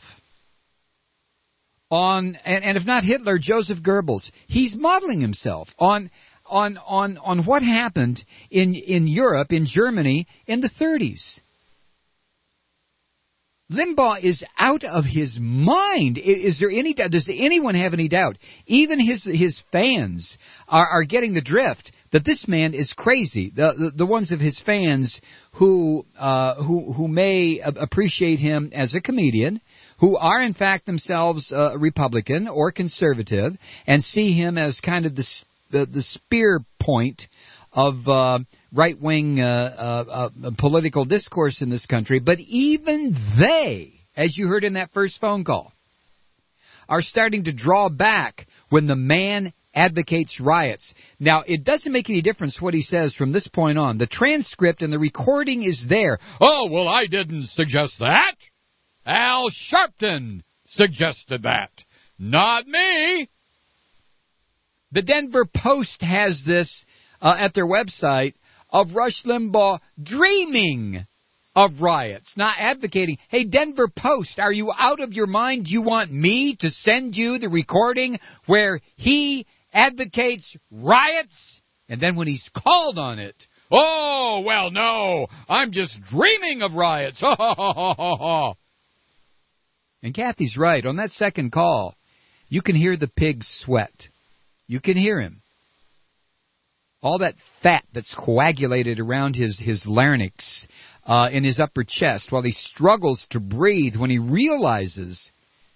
on, and, and if not Hitler, Joseph Goebbels. He's modeling himself on on on on what happened in in Europe, in Germany, in the thirties. Limbaugh is out of his mind. Is, is there any doubt? Does anyone have any doubt? Even his his fans are, are getting the drift that this man is crazy. The the, the ones of his fans who uh, who who may appreciate him as a comedian, who are in fact themselves uh, Republican or conservative, and see him as kind of the the, the spear point of uh, right-wing uh, uh, uh, political discourse in this country. But even they, as you heard in that first phone call, are starting to draw back when the man advocates riots. Now, it doesn't make any difference what he says from this point on. The transcript and the recording is there. Oh, well, I didn't suggest that. Al Sharpton suggested that. Not me. The Denver Post has this uh, at their website of Rush Limbaugh dreaming of riots, not advocating. Hey, Denver Post, are you out of your mind? Do you want me to send you the recording where he advocates riots? And then when he's called on it, oh, well, no, I'm just dreaming of riots. Ha, ha, ha, ha, ha. And Kathy's right. On that second call, you can hear the pig sweat. You can hear him. All that fat that's coagulated around his, his larynx uh, in his upper chest while he struggles to breathe when he realizes,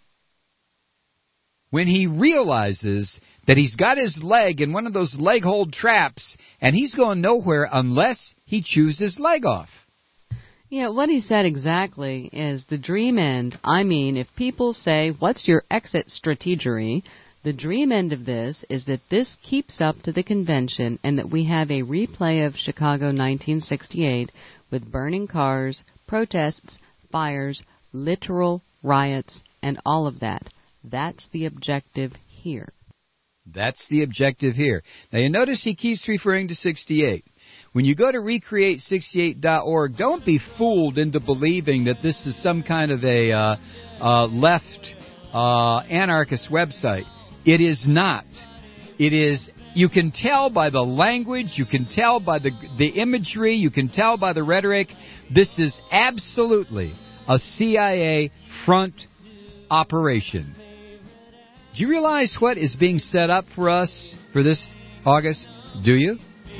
when he realizes that he's got his leg in one of those leg hold traps and he's going nowhere unless he chews his leg off. Yeah, what he said exactly is the dream end. I mean, if people say, what's your exit strategy? The dream end of this is that this keeps up to the convention and that we have a replay of Chicago nineteen sixty-eight with burning cars, protests, fires, literal riots, and all of that. That's the objective here. That's the objective here. Now, you notice he keeps referring to sixty-eight. When you go to recreate sixty-eight dot org, don't be fooled into believing that this is some kind of a uh, uh, left uh, anarchist website. It is not. It is. You can tell by the language, you can tell by the the imagery, you can tell by the rhetoric. This is absolutely a C I A front operation. Do you realize what is being set up for us for this August? Do you?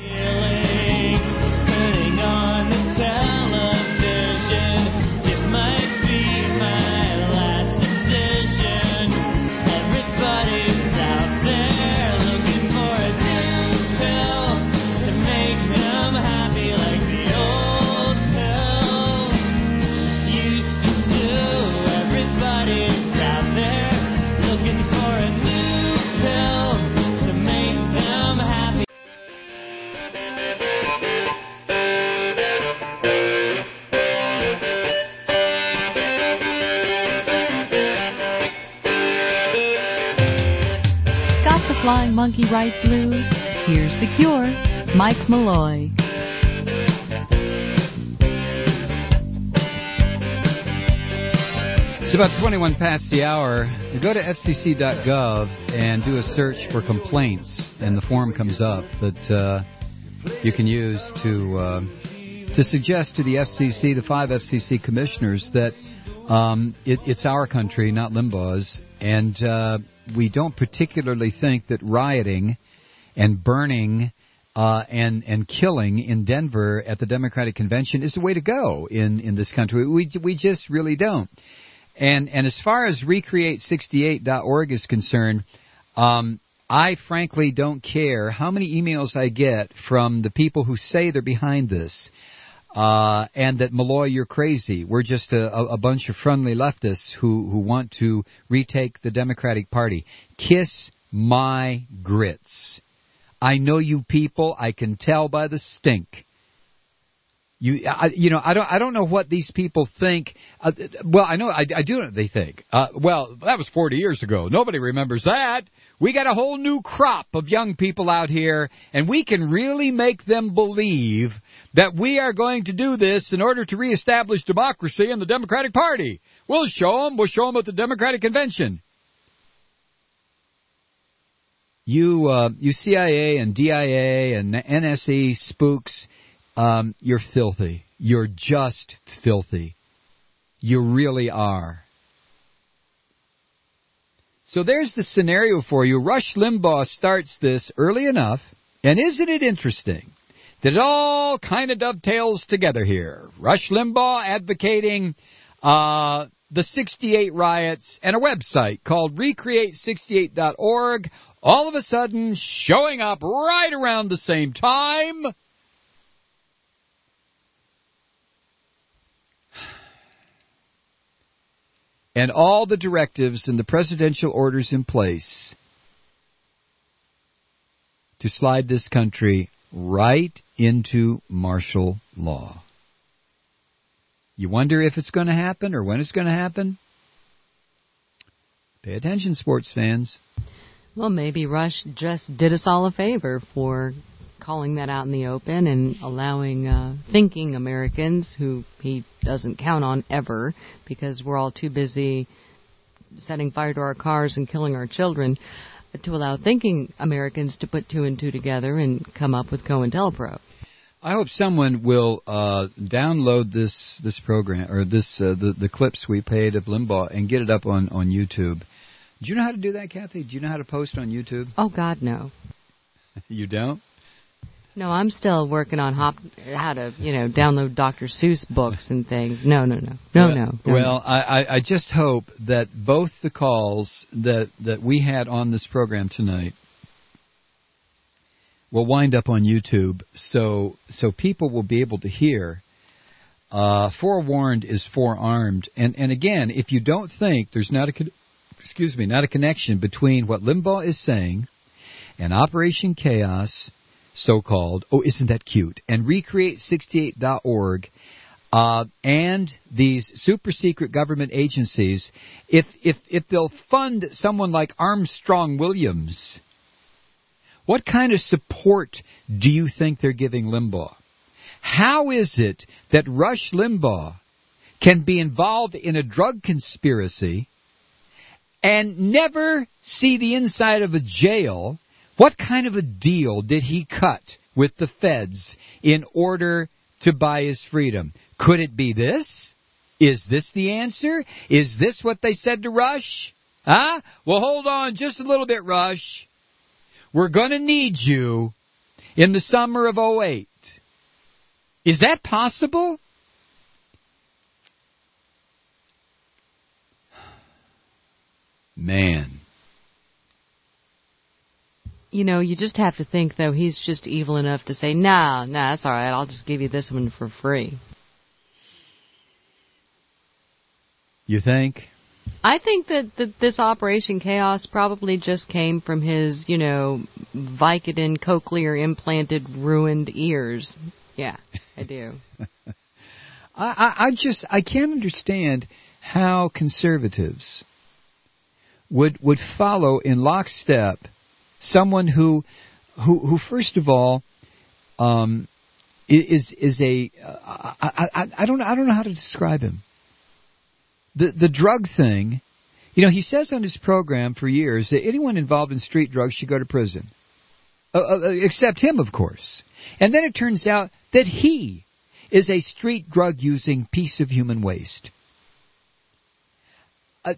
Flying Monkey Ride Blues. Here's The Cure, Mike Malloy. It's about twenty-one past the hour. You go to F C C dot gov and do a search for complaints, and the form comes up that uh, you can use to uh, to suggest to the F C C, the five F C C commissioners, that um, it, it's our country, not Limbaugh's, and uh, we don't particularly think that rioting and burning uh, and and killing in Denver at the Democratic Convention is the way to go in, in this country. We we just really don't. And and as far as recreate sixty-eight dot org is concerned, um, I frankly don't care how many emails I get from the people who say they're behind this. Uh, and that, Malloy, you're crazy. We're just a, a bunch of friendly leftists who, who want to retake the Democratic Party. Kiss my grits. I know you people. I can tell by the stink. You, I, you know, I don't, I don't know what these people think. Uh, well, I know, I, I do know what they think. Uh, well, that was forty years ago. Nobody remembers that. We got a whole new crop of young people out here, and we can really make them believe that we are going to do this in order to reestablish democracy in the Democratic Party. We'll show them. We'll show them at the Democratic Convention. You, uh, you C I A and D I A and N S E spooks, um, you're filthy. You're just filthy. You really are. So there's the scenario for you. Rush Limbaugh starts this early enough, and isn't it interesting that it all kind of dovetails together here? Rush Limbaugh advocating uh, the sixty-eight riots and a website called recreate sixty-eight dot org, all of a sudden showing up right around the same time. And all the directives and the presidential orders in place to slide this country right into martial law. You wonder if it's going to happen or when it's going to happen? Pay attention, sports fans. Well, maybe Rush just did us all a favor for calling that out in the open and allowing uh, thinking Americans, who he doesn't count on ever because we're all too busy setting fire to our cars and killing our children, to allow thinking Americans to put two and two together and come up with COINTELPRO. I hope someone will uh, download this this program or this uh, the the clips we played of Limbaugh and get it up on, on YouTube. Do you know how to do that, Kathy? Do you know how to post on YouTube? Oh God, no. You don't? No, I'm still working on hop, how to, you know, download Doctor Seuss books and things. No, no, no. No, well, no. no well, no. I, I just hope that both the calls that, that we had on this program tonight will wind up on YouTube so so people will be able to hear. Uh, forewarned is forearmed. And, and again, if you don't think there's not a, con- excuse me, not a connection between what Limbaugh is saying and Operation Chaos, so-called, oh, isn't that cute, and recreate sixty-eight dot org, uh, and these super-secret government agencies, if, if, if they'll fund someone like Armstrong Williams, what kind of support do you think they're giving Limbaugh? How is it that Rush Limbaugh can be involved in a drug conspiracy and never see the inside of a jail? What kind of a deal did he cut with the feds in order to buy his freedom? Could it be this? Is this the answer? Is this what they said to Rush? Huh? Well, hold on just a little bit, Rush. We're going to need you in the summer of oh eight. Is that possible? Man. You know, you just have to think, though, he's just evil enough to say, nah, nah, that's all right, I'll just give you this one for free. You think? I think that, that this Operation Chaos probably just came from his, you know, Vicodin cochlear implanted ruined ears. Yeah, I do. I, I, I just, I can't understand how conservatives would would follow in lockstep someone who, who, who first of all, um, is is a uh, I, I I don't I don't know how to describe him. The the drug thing, you know, he says on his program for years that anyone involved in street drugs should go to prison, uh, uh, except him, of course. And then it turns out that he is a street drug using piece of human waste. Uh,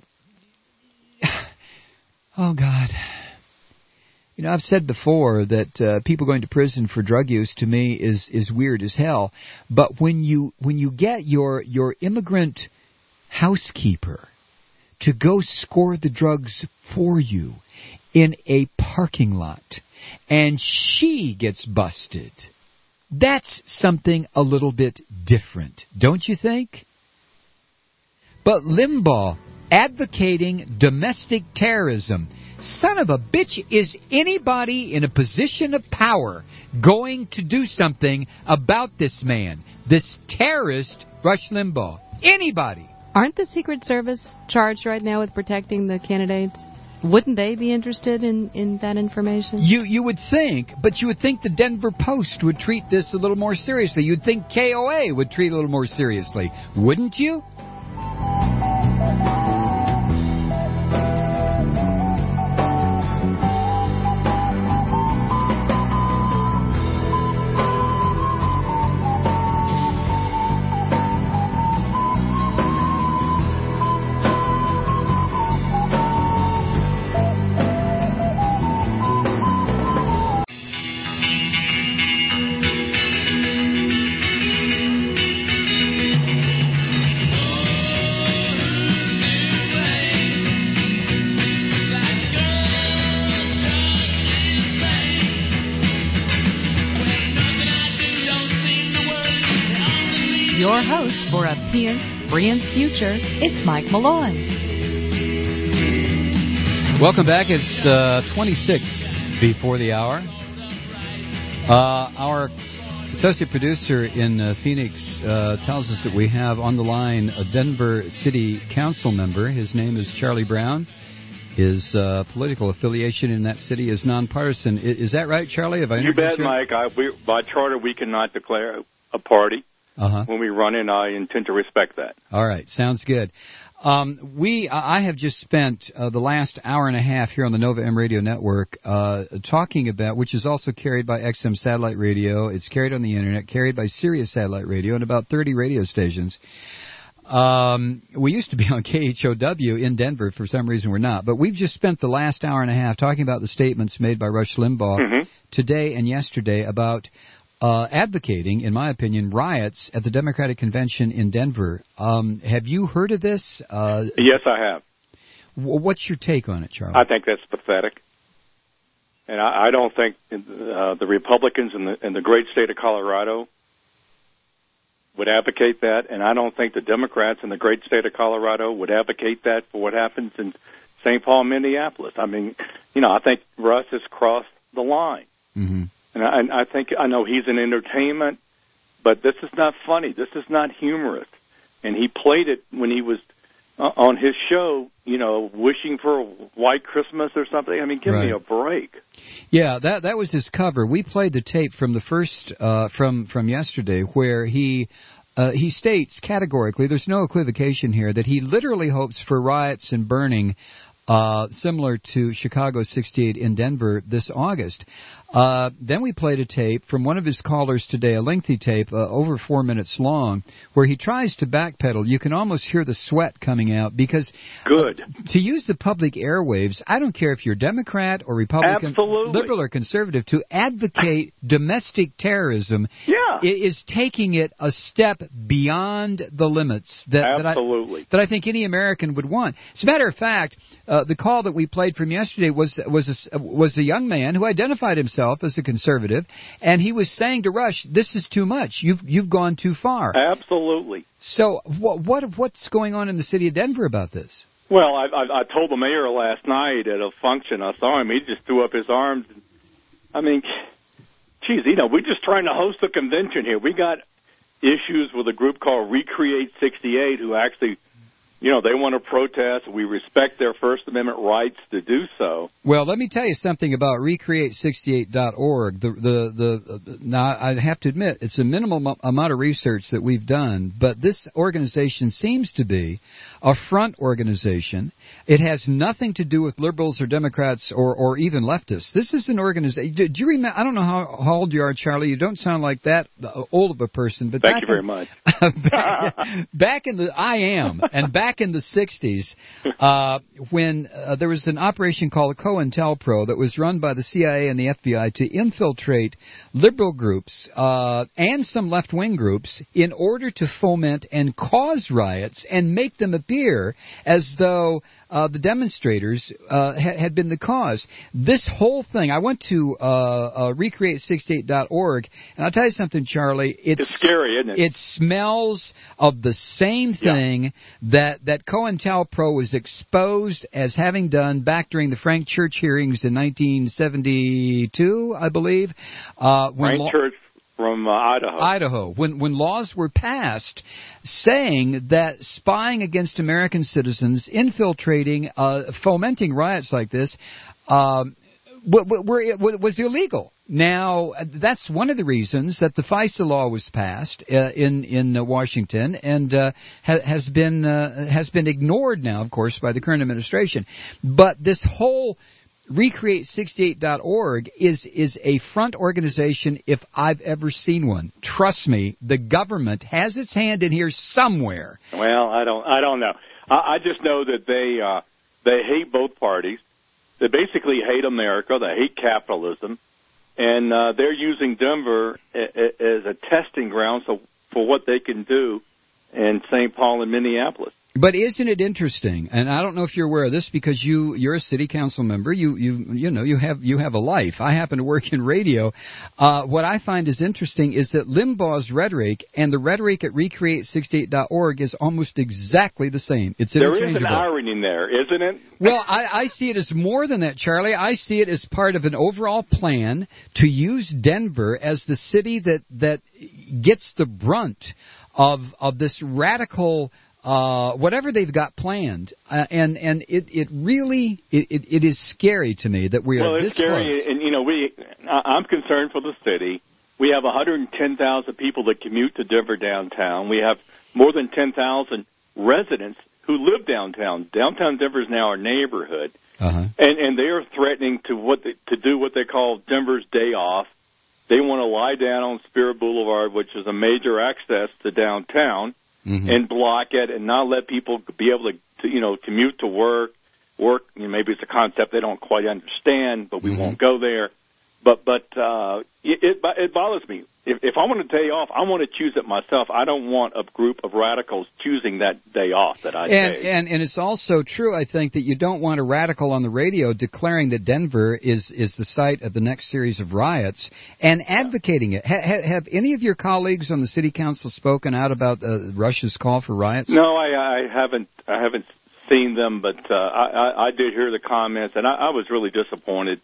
oh God. You know, I've said before that uh, people going to prison for drug use to me is, is weird as hell. But when you when you get your your immigrant housekeeper to go score the drugs for you in a parking lot and she gets busted, that's something a little bit different, don't you think? But Limbaugh advocating domestic terrorism. Son of a bitch, is anybody in a position of power going to do something about this man, this terrorist, Rush Limbaugh? Anybody? Aren't the Secret Service charged right now with protecting the candidates? Wouldn't they be interested in, in that information? You you would think, but you would think the Denver Post would treat this a little more seriously. You'd think K O A would treat it a little more seriously. Wouldn't you? Your host for A P N Brian's Future, it's Mike Malloy. Welcome back. It's uh, twenty-six before the hour. Uh, our associate producer in uh, Phoenix uh, tells us that we have on the line a Denver City Council member. His name is Charlie Brown. His uh, political affiliation in that city is nonpartisan. Is, is that right, Charlie? Have I You bet, you? Mike. I, we, by charter, we cannot declare a party. Uh-huh. When we run in, I intend to respect that. All right. Sounds good. Um, we, I have just spent uh, the last hour and a half here on the Nova M Radio Network uh, talking about, which is also carried by X M Satellite Radio. It's carried on the Internet, carried by Sirius Satellite Radio, and about thirty radio stations. Um, we used to be on K H O W in Denver. For some reason, we're not. But we've just spent the last hour and a half talking about the statements made by Rush Limbaugh mm-hmm. today and yesterday about Uh, advocating, in my opinion, riots at the Democratic Convention in Denver. Um, have you heard of this? Uh, yes, I have. W- what's your take on it, Charlie? I think that's pathetic. And I, I don't think uh, the Republicans in the, in the great state of Colorado would advocate that, and I don't think the Democrats in the great state of Colorado would advocate that for what happens in Saint Paul, Minneapolis. I mean, you know, I think Russ has crossed the line. Mm-hmm. And I, and I think, I know he's in entertainment, but this is not funny. This is not humorous. And he played it when he was uh, on his show, you know, wishing for a white Christmas or something. I mean, give right. me a break. Yeah, that that was his cover. We played the tape from the first, uh, from, from yesterday, where he... Uh, he states categorically, there's no equivocation here, that he literally hopes for riots and burning uh, similar to Chicago sixty-eight in Denver this August. Uh, then we played a tape from one of his callers today, a lengthy tape, uh, over four minutes long, where he tries to backpedal. You can almost hear the sweat coming out because Good. Uh, to use the public airwaves, I don't care if you're Democrat or Republican, Absolutely. liberal or conservative, to advocate domestic terrorism yeah. is taking it a step beyond the limits that, that, I, that I think any American would want. As a matter of fact, uh, the call that we played from yesterday was was a, was a young man who identified himself as a conservative, and he was saying to Rush, "This is too much. You've you've gone too far." Absolutely. So, what what what's going on in the city of Denver about this? Well, I, I, I told the mayor last night at a function. I saw him. He just threw up his arms. I mean, geez, you know, we're just trying to host a convention here. We got issues with a group called Recreate sixty-eight, who actually, you know, they want to protest. We respect their First Amendment rights to do so. Well, let me tell you something about recreate sixty-eight dot org. The, the, the, now, I have to admit, it's a minimal amount of research that we've done, but this organization seems to be a front organization. It has nothing to do with liberals or Democrats or, or even leftists. This is an organization. Do, do you remember? I don't know how, how old you are, Charlie. You don't sound like that old of a person. But Thank back you very in, much. back, back in the, I am, and back in the sixties, uh, when uh, there was an operation called COINTELPRO that was run by the C I A and the F B I to infiltrate liberal groups uh, and some left-wing groups in order to foment and cause riots and make them appear as though uh, the demonstrators uh, ha- had been the cause. This whole thing, I went to uh, uh, recreate sixty-eight dot org, and I'll tell you something, Charlie. It's, it's scary, isn't it? It smells of the same thing yeah. that, that COINTELPRO was exposed as having done back during the Frank Church hearings in nineteen seventy-two, I believe. Uh, when Frank lo- Church from uh, Idaho. Idaho. When when laws were passed saying that spying against American citizens, infiltrating, uh, fomenting riots like this, um, w- w- were, was illegal. Now, that's one of the reasons that the FISA law was passed uh, in in uh, Washington and uh, ha- has been uh, has been ignored now, of course, by the current administration. But this whole recreate sixty-eight dot org is is a front organization if I've ever seen one. Trust me, the government has its hand in here somewhere. Well, I don't I don't know. I, I just know that they uh, they hate both parties. They basically hate America. They hate capitalism. And uh, they're using Denver a, a, as a testing ground so, for what they can do in Saint Paul and Minneapolis. But isn't it interesting? And I don't know if you're aware of this because you you're a city council member. You you you know you have you have a life. I happen to work in radio. Uh, what I find is interesting is that Limbaugh's rhetoric and the rhetoric at recreate sixty-eight dot org is almost exactly the same. It's interchangeable. There is an irony there, isn't it? Well, I, I see it as more than that, Charlie. I see it as part of an overall plan to use Denver as the city that that gets the brunt of of this radical. Uh, whatever they've got planned, uh, and and it it really it, it, it is scary to me that we are well, this it's scary, close. and you know we I- I'm concerned for the city. We have one hundred ten thousand people that commute to Denver downtown. We have more than ten thousand residents who live downtown. Downtown Denver is now our neighborhood, uh-huh. and and they are threatening to what they, to do what they call Denver's day off. They want to lie down on Spirit Boulevard, which is a major access to downtown. Mm-hmm. And block it and not let people be able to, to you know, commute to work. Work, you know, maybe it's a concept they don't quite understand, but we mm-hmm. won't go there. But but uh, it, it it bothers me. If, if I want a day off, I want to choose it myself. I don't want a group of radicals choosing that day off that I and, take. And and it's also true, I think, that you don't want a radical on the radio declaring that Denver is, is the site of the next series of riots and advocating it. Ha, ha, have any of your colleagues on the city council spoken out about uh, Rush's call for riots? No, I, I haven't. I haven't seen them, but uh, I, I, I did hear the comments, and I, I was really disappointed.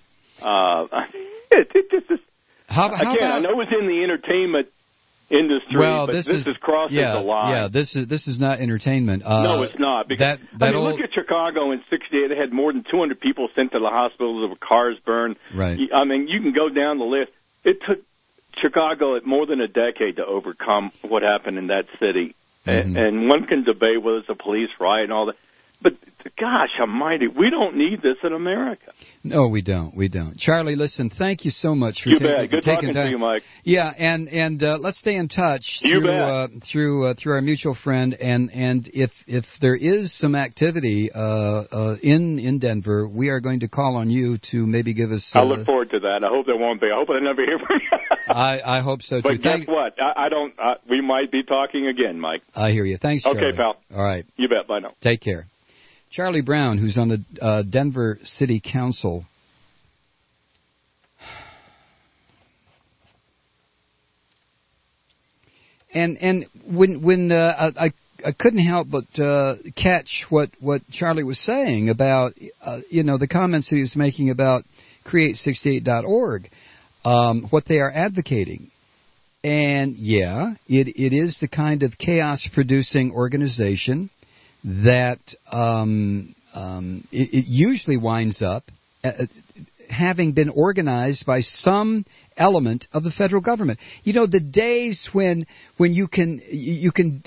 Uh, it, it just is. How, how Again, about, I know it's in the entertainment industry, well, but this, this is, is crossing yeah, the line. Yeah, this is this is not entertainment. Uh, no, it's not. Because that, that I mean, old, look at Chicago in sixty-eight. They had more than two hundred people sent to the hospital. There were cars burned. Right. I mean, you can go down the list. It took Chicago more than a decade to overcome what happened in that city. Mm-hmm. And, and one can debate whether it's a police riot and all that. But, gosh almighty, we don't need this in America. No, we don't. We don't. Charlie, listen, thank you so much for you ta- bet. Good taking talking time. to you, Mike. Yeah, and and uh, let's stay in touch You through bet. Uh, through uh, through our mutual friend. And, and if if there is some activity uh, uh, in in Denver, we are going to call on you to maybe give us. Uh, I look forward to that. I hope there won't be. I hope I never hear from you. I I hope so too. But Thank- guess what? I, I don't. I, we might be talking again, Mike. I hear you. Thanks, Charlie. Okay, pal. All right. You bet. Bye now. Take care. Charlie Brown, who's on the uh, Denver City Council. And and when when uh, I I couldn't help but uh, catch what, what Charlie was saying about uh, you know the comments that he was making about create sixty-eight dot org, um, what they are advocating. And yeah, it it is the kind of chaos producing organization that um, um, it, it usually winds up uh, having been organized by some element of the federal government. You know, the days when when you can you can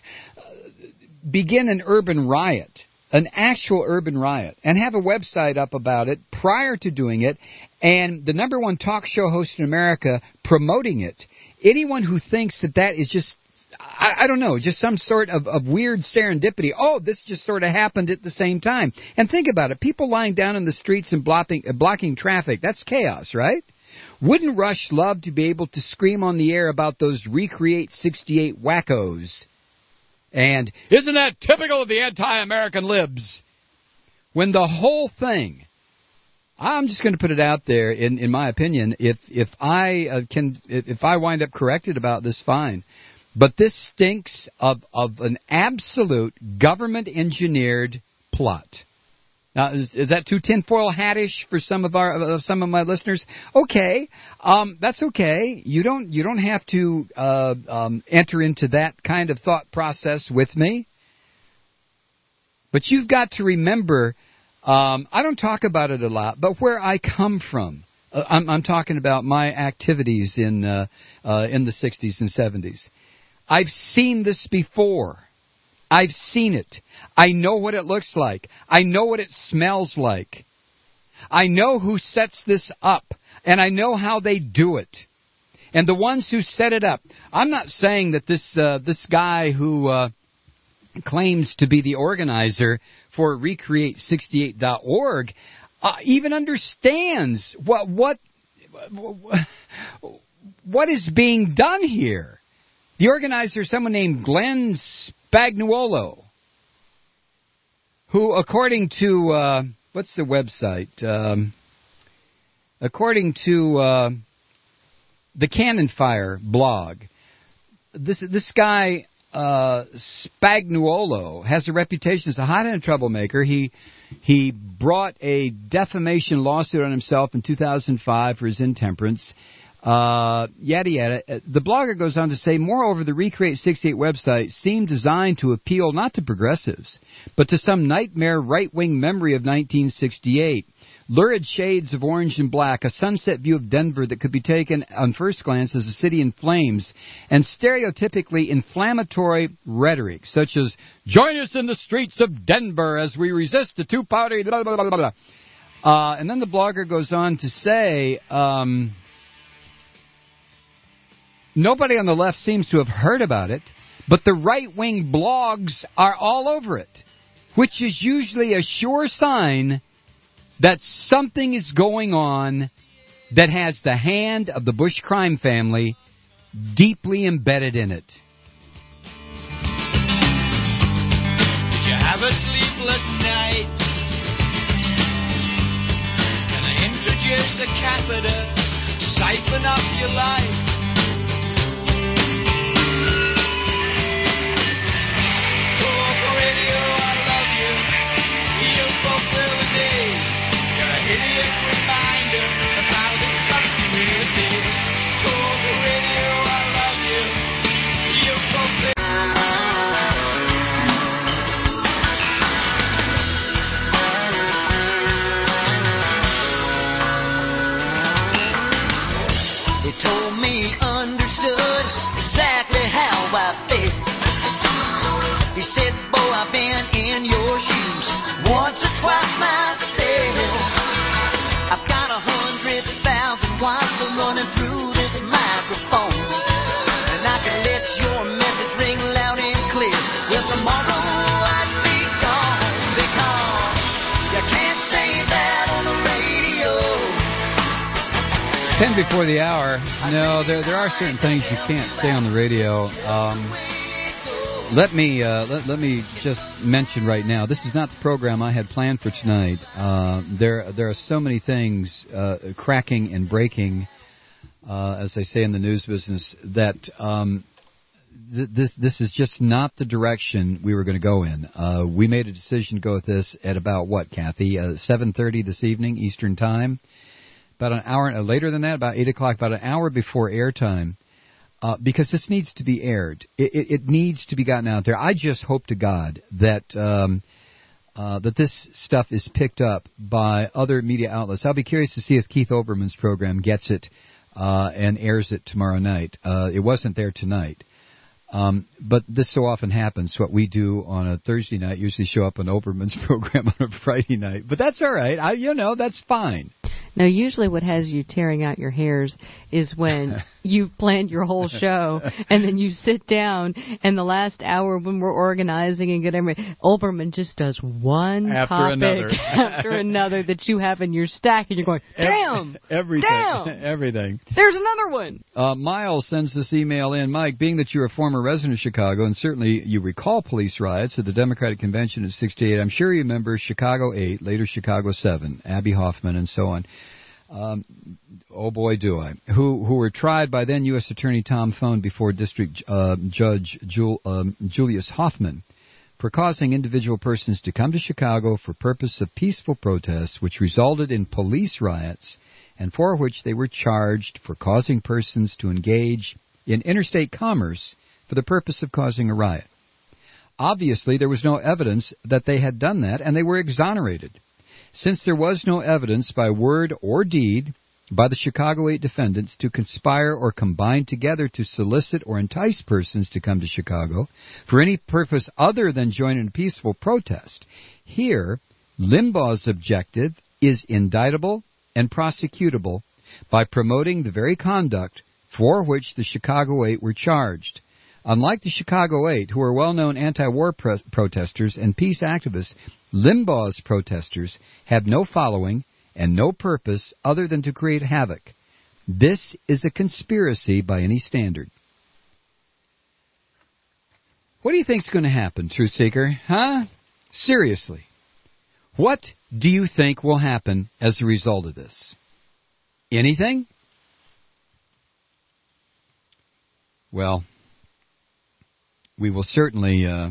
begin an urban riot, an actual urban riot, and have a website up about it prior to doing it, and the number one talk show host in America promoting it. Anyone who thinks that that is just I, I don't know, just some sort of, of weird serendipity. Oh, this just sort of happened at the same time. And think about it. People lying down in the streets and blocking, uh, blocking traffic, that's chaos, right? Wouldn't Rush love to be able to scream on the air about those Recreate sixty-eight wackos? And isn't that typical of the anti-American libs? When the whole thing, I'm just going to put it out there, in, in my opinion, if if I uh, can, if I wind up corrected about this, fine. But this stinks of, of an absolute government-engineered plot. Now, is, is that too tinfoil hattish for some of our uh, some of my listeners? Okay, um, that's okay. You don't you don't have to uh, um, enter into that kind of thought process with me. But you've got to remember, um, I don't talk about it a lot, but where I come from. Uh, I'm, I'm talking about my activities in uh, uh, in the sixties and seventies. I've seen this before. I've seen it. I know what it looks like. I know what it smells like. I know who sets this up, and I know how they do it. And the ones who set it up, I'm not saying that this uh, this guy who uh, claims to be the organizer for Recreate sixty-eight dot org uh, even understands what what what is being done here. The organizer is someone named Glenn Spagnuolo. who, according to, uh, what's the website? Um, according to uh, the Cannon Fire blog, this this guy, uh, Spagnuolo, has a reputation as a hot-headed troublemaker. He he brought a defamation lawsuit on himself in two thousand five for his intemperance. Uh, yada yada. The blogger goes on to say, moreover, the Recreate sixty-eight website seemed designed to appeal not to progressives, but to some nightmare right-wing memory of nineteen sixty-eight. Lurid shades of orange and black, a sunset view of Denver that could be taken on first glance as a city in flames, and stereotypically inflammatory rhetoric, such as, join us in the streets of Denver as we resist the two-party, blah, blah, blah, blah. Uh, and then the blogger goes on to say, um... nobody on the left seems to have heard about it, but the right-wing blogs are all over it, which is usually a sure sign that something is going on that has the hand of the Bush crime family deeply embedded in it. Did you have a sleepless night? Can I introduce a catheter to siphon up your life? He said, boy, I've been in your shoes once or twice myself. I've got a hundred thousand watts running through this microphone, and I can let your message ring loud and clear. Well, tomorrow I'd be gone because you can't say that on the radio. Ten before the hour. No, there there are certain things you can't say on the radio. Um... Let me uh, let, let me just mention right now, this is not the program I had planned for tonight. Uh, there there are so many things uh, cracking and breaking, uh, as they say in the news business, that um, th- this this is just not the direction we were going to go in. Uh, we made a decision to go with this at about what, Kathy? Uh, seven thirty this evening Eastern Time. About an hour uh, later than that, about eight o'clock, about an hour before airtime. Uh, because this needs to be aired. It, it, it needs to be gotten out there. I just hope to God that um, uh, that this stuff is picked up by other media outlets. I'll be curious to see if Keith Olbermann's program gets it uh, and airs it tomorrow night. Uh, it wasn't there tonight. Um, but this so often happens. What we do on a Thursday night usually show up on Olbermann's program on a Friday night. But that's all right. I, you know, that's fine. Now, usually what has you tearing out your hairs is when you've planned your whole show and then you sit down and the last hour when we're organizing and getting everything, Olbermann just does one after topic another. after another that you have in your stack and you're going, damn, everything, damn, everything. There's another one. Uh, Miles sends this email in. Mike, being that you're a former resident of Chicago and certainly you recall police riots at the Democratic Convention in sixty-eight, I'm sure you remember Chicago eight, later Chicago seven, Abby Hoffman and so on. Um, oh boy, do I. Who who were tried by then U S Attorney Tom Fone before District uh, Judge Jul, um, Julius Hoffman for causing individual persons to come to Chicago for purpose of peaceful protests, which resulted in police riots, and for which they were charged for causing persons to engage in interstate commerce for the purpose of causing a riot. Obviously, there was no evidence that they had done that, and they were exonerated. Since there was no evidence by word or deed by the Chicago eight defendants to conspire or combine together to solicit or entice persons to come to Chicago for any purpose other than join in a peaceful protest, here Limbaugh's objective is indictable and prosecutable by promoting the very conduct for which the Chicago eight were charged. Unlike the Chicago eight, who are well-known anti-war pre- protesters and peace activists, Limbaugh's protesters have no following and no purpose other than to create havoc. This is a conspiracy by any standard. What do you think's going to happen, Truth Seeker? Huh? Seriously. What do you think will happen as a result of this? Anything? Well, we will certainly uh,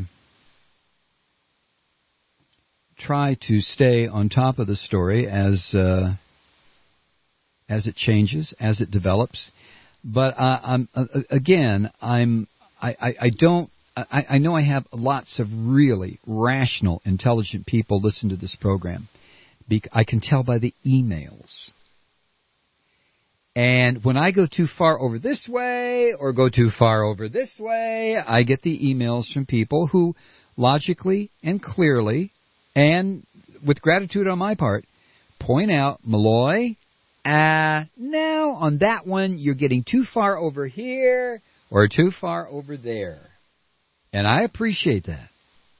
try to stay on top of the story as uh, as it changes, as it develops. But uh, I'm uh, again, I'm I, I, I don't. I, I know I have lots of really rational, intelligent people listen to this program. Be- I can tell by the emails. And when I go too far over this way or go too far over this way, I get the emails from people who logically and clearly and with gratitude on my part point out, Malloy, uh, now on that one you're getting too far over here or too far over there. And I appreciate that.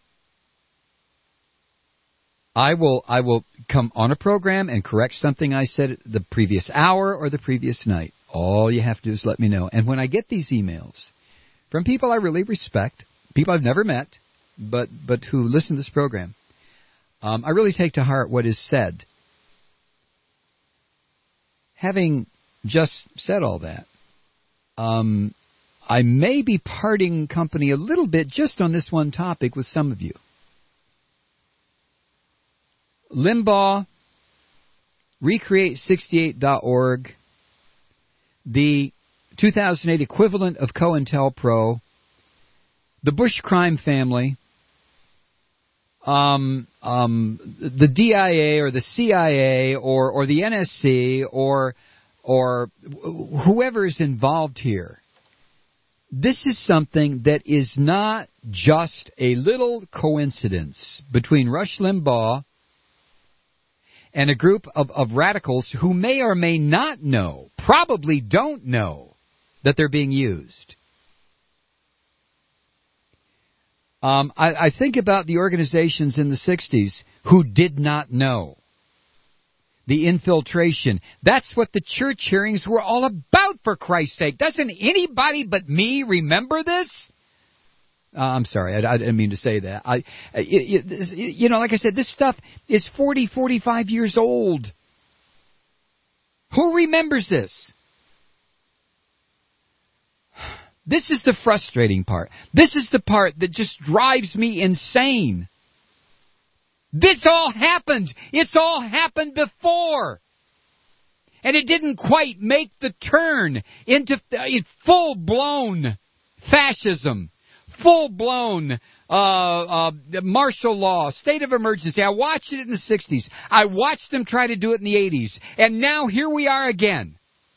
I will I will come on a program and correct something I said the previous hour or the previous night. All you have to do is let me know. And when I get these emails from people I really respect, people I've never met, but but who listen to this program, um, I really take to heart what is said. Having just said all that, um, I may be parting company a little bit just on this one topic with some of you. Limbaugh, recreate sixty-eight dot org, the two thousand eight equivalent of COINTELPRO, the Bush crime family, um, um, the D I A or the C I A or, or the N S C or or whoever is involved here. This is something that is not just a little coincidence between Rush Limbaugh and a group of, of radicals who may or may not know, probably don't know, that they're being used. Um, I, I think about the organizations in the sixties who did not know. The infiltration. That's what the church hearings were all about, for Christ's sake. Doesn't anybody but me remember this? Uh, I'm sorry, I, I didn't mean to say that. I, you, you know, like I said, this stuff is forty, forty-five years old. Who remembers this? This is the frustrating part. This is the part that just drives me insane. This all happened. It's all happened before. And it didn't quite make the turn into uh, full-blown fascism, full-blown uh, uh, martial law, state of emergency. I watched it in the sixties. I watched them try to do it in the eighties. And now here we are again.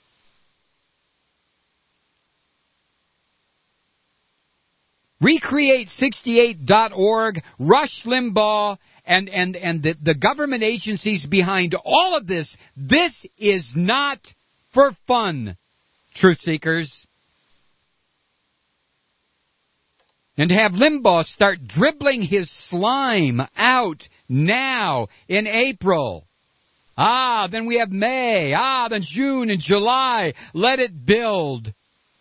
recreate sixty-eight dot org, Rush Limbaugh, and, and, and the, the government agencies behind all of this. This is not for fun, truth seekers. And to have Limbaugh start dribbling his slime out now in April. Ah, then we have May. Ah, then June and July. Let it build.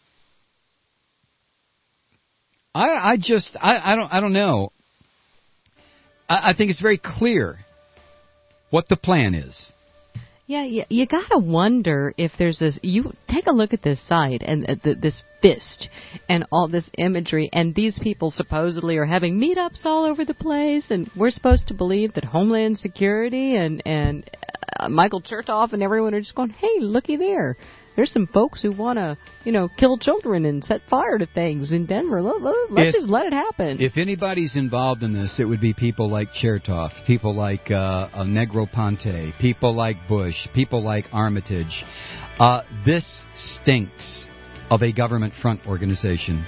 I, I just, I, I don't, I don't know. I, I think it's very clear what the plan is. Yeah, you, you gotta wonder if there's this. You take a look at this site and uh, th- this fist and all this imagery, and these people supposedly are having meetups all over the place, and we're supposed to believe that Homeland Security and and uh, Michael Chertoff and everyone are just going, hey, looky there. There's some folks who want to, you know, kill children and set fire to things in Denver. Let, let, let's if, just let it happen. If anybody's involved in this, it would be people like Chertoff, people like uh, uh, Negroponte, people like Bush, people like Armitage. Uh, this stinks of a government front organization.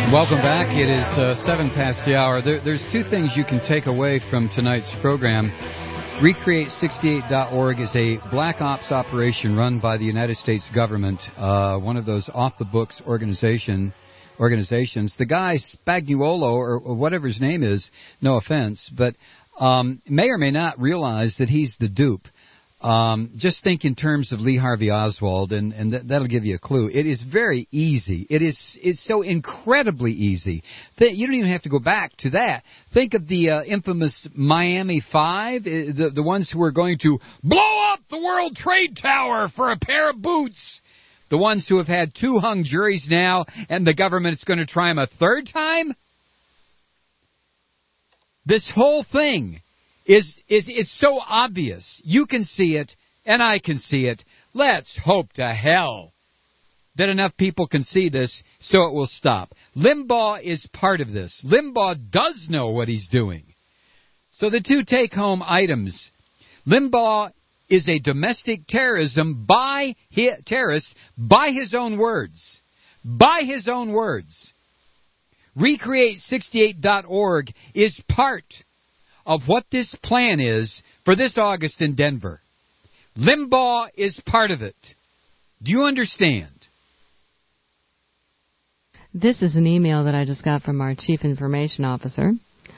Welcome back. It is uh, seven past the hour. There, there's two things you can take away from tonight's program. Recreate sixty-eight dot org is a black ops operation run by the United States government, uh, one of those off-the-books organization organizations. The guy, Spagnuolo, or, or whatever his name is, no offense, but um, may or may not realize that he's the dupe. Um, just think in terms of Lee Harvey Oswald, and, and th- that'll give you a clue. It is very easy. It is it's so incredibly easy that you don't even have to go back to that. Think of the uh, infamous Miami Five, uh, the, the ones who were going to blow up the World Trade Tower for a pair of boots. The ones who have had two hung juries now, and the government is going to try them a third time. This whole thing Is, is is so obvious. You can see it, and I can see it. Let's hope to hell that enough people can see this so it will stop. Limbaugh is part of this. Limbaugh does know what he's doing. So the two take-home items. Limbaugh is a domestic terrorism by his, terrorist by his own words. By his own words. Recreate sixty-eight dot org is part of what this plan is for this August in Denver. Limbaugh is part of it. Do you understand? This is an email that I just got from our Chief Information Officer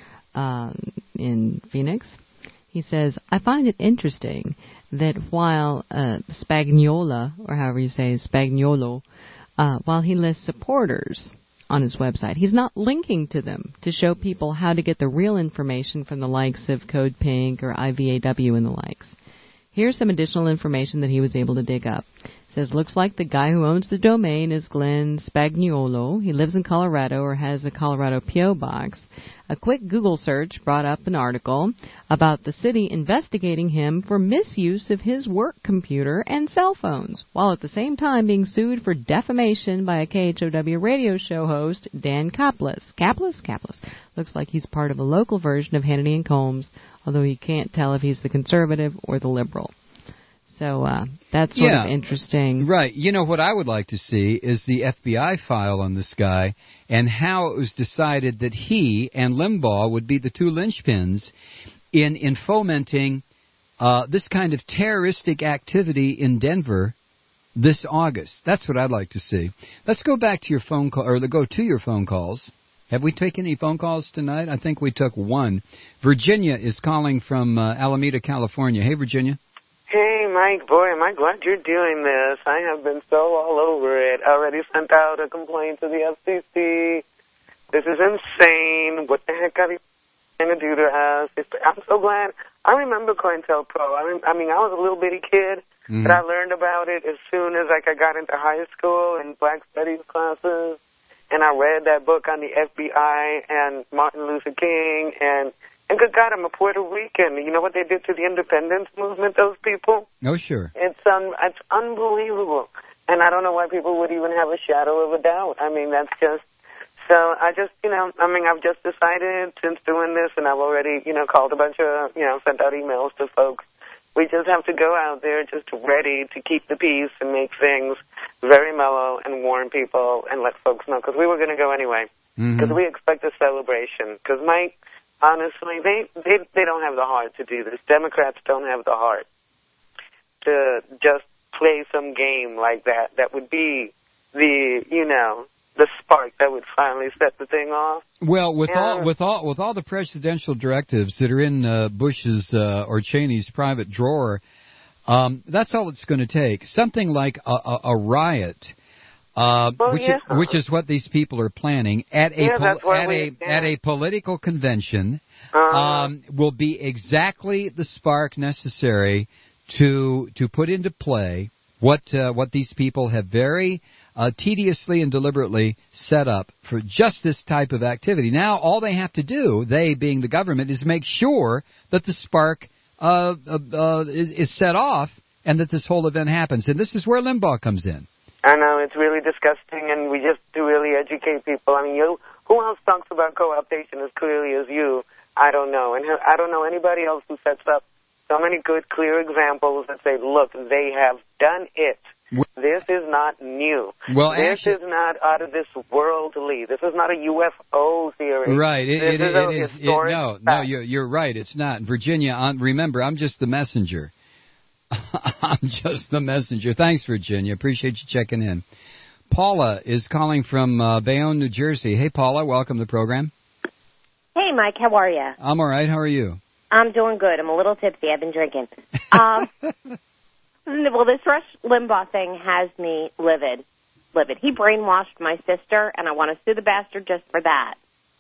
um, in Phoenix. He says, I find it interesting that while uh, Spagnola, or however you say Spagnuolo, uh, while he lists supporters on his website, he's not linking to them to show people how to get the real information from the likes of Code Pink or I V A W and the likes. Here's some additional information that he was able to dig up. It says, looks like the guy who owns the domain is Glenn Spagnuolo. He lives in Colorado or has a Colorado P O box. A quick Google search brought up an article about the city investigating him for misuse of his work computer and cell phones, while at the same time being sued for defamation by a K H O W radio show host, Dan Kaplis. Kaplis? Kaplis. Looks like he's part of a local version of Hannity and Combs, although you can't tell if he's the conservative or the liberal. So uh, that's sort yeah, of interesting. Right. You know, what I would like to see is the F B I file on this guy and how it was decided that he and Limbaugh would be the two linchpins in, in fomenting uh, this kind of terroristic activity in Denver this August. That's what I'd like to see. Let's go back to your phone call, or go to your phone calls. Have we taken any phone calls tonight? I think we took one. Virginia is calling from uh, Alameda, California. Hey, Virginia. Hey, Mike, boy, am I glad you're doing this. I have been so all over it. I already sent out a complaint to the F C C. This is insane. What the heck are you going to do to us? It's, I'm so glad. I remember COINTELPRO. I, rem- I mean, I was a little bitty kid, mm-hmm. but I learned about it as soon as like I got into high school and Black Studies classes, and I read that book on the F B I and Martin Luther King, and And good God, I'm a Puerto Rican. You know what they did to the independence movement, those people? Oh, sure. It's un- it's unbelievable. And I don't know why people would even have a shadow of a doubt. I mean, that's just... So I just, you know, I mean, I've just decided since doing this, and I've already, you know, called a bunch of, you know, sent out emails to folks. We just have to go out there just ready to keep the peace and make things very mellow and warn people and let folks know. Because we were going to go anyway. Because mm-hmm. we expect a celebration. Because, Mike... Honestly, they, they they don't have the heart to do this. Democrats don't have the heart to just play some game like that. That would be the, you know, the spark that would finally set the thing off. Well, with yeah. all with all with all the presidential directives that are in uh, Bush's uh, or Cheney's private drawer, um, that's all it's going to take. Something like a, a, a riot. Uh, well, which, yeah. is, which is what these people are planning at a yeah, pol- at we, a yeah. at a political convention. Uh-huh. Um, will be exactly the spark necessary to to put into play what uh, what these people have very uh, tediously and deliberately set up for just this type of activity. Now, all they have to do, they being the government, is make sure that the spark uh, uh, is, is set off and that this whole event happens. And this is where Limbaugh comes in. I know, it's really disgusting, and we just to really educate people. I mean, you, who else talks about co-optation as clearly as you? I don't know. And I don't know anybody else who sets up so many good, clear examples that say, look, they have done it. This is not new. Well, this actually, is not out of this worldly. This is not a U F O theory. right. It, this it, is it, a it is. It, historic no, fact. no, you're, you're right. It's not. Virginia, I'm, remember, I'm just the messenger. I'm just the messenger. Thanks, Virginia. Appreciate you checking in. Paula is calling from uh, Bayonne, New Jersey. Hey, Paula, welcome to the program. Hey, Mike, how are you? I'm all right. How are you? I'm doing good. I'm a little tipsy. I've been drinking. Um, well, this Rush Limbaugh thing has me livid. Livid. He brainwashed my sister, and I want to sue the bastard just for that.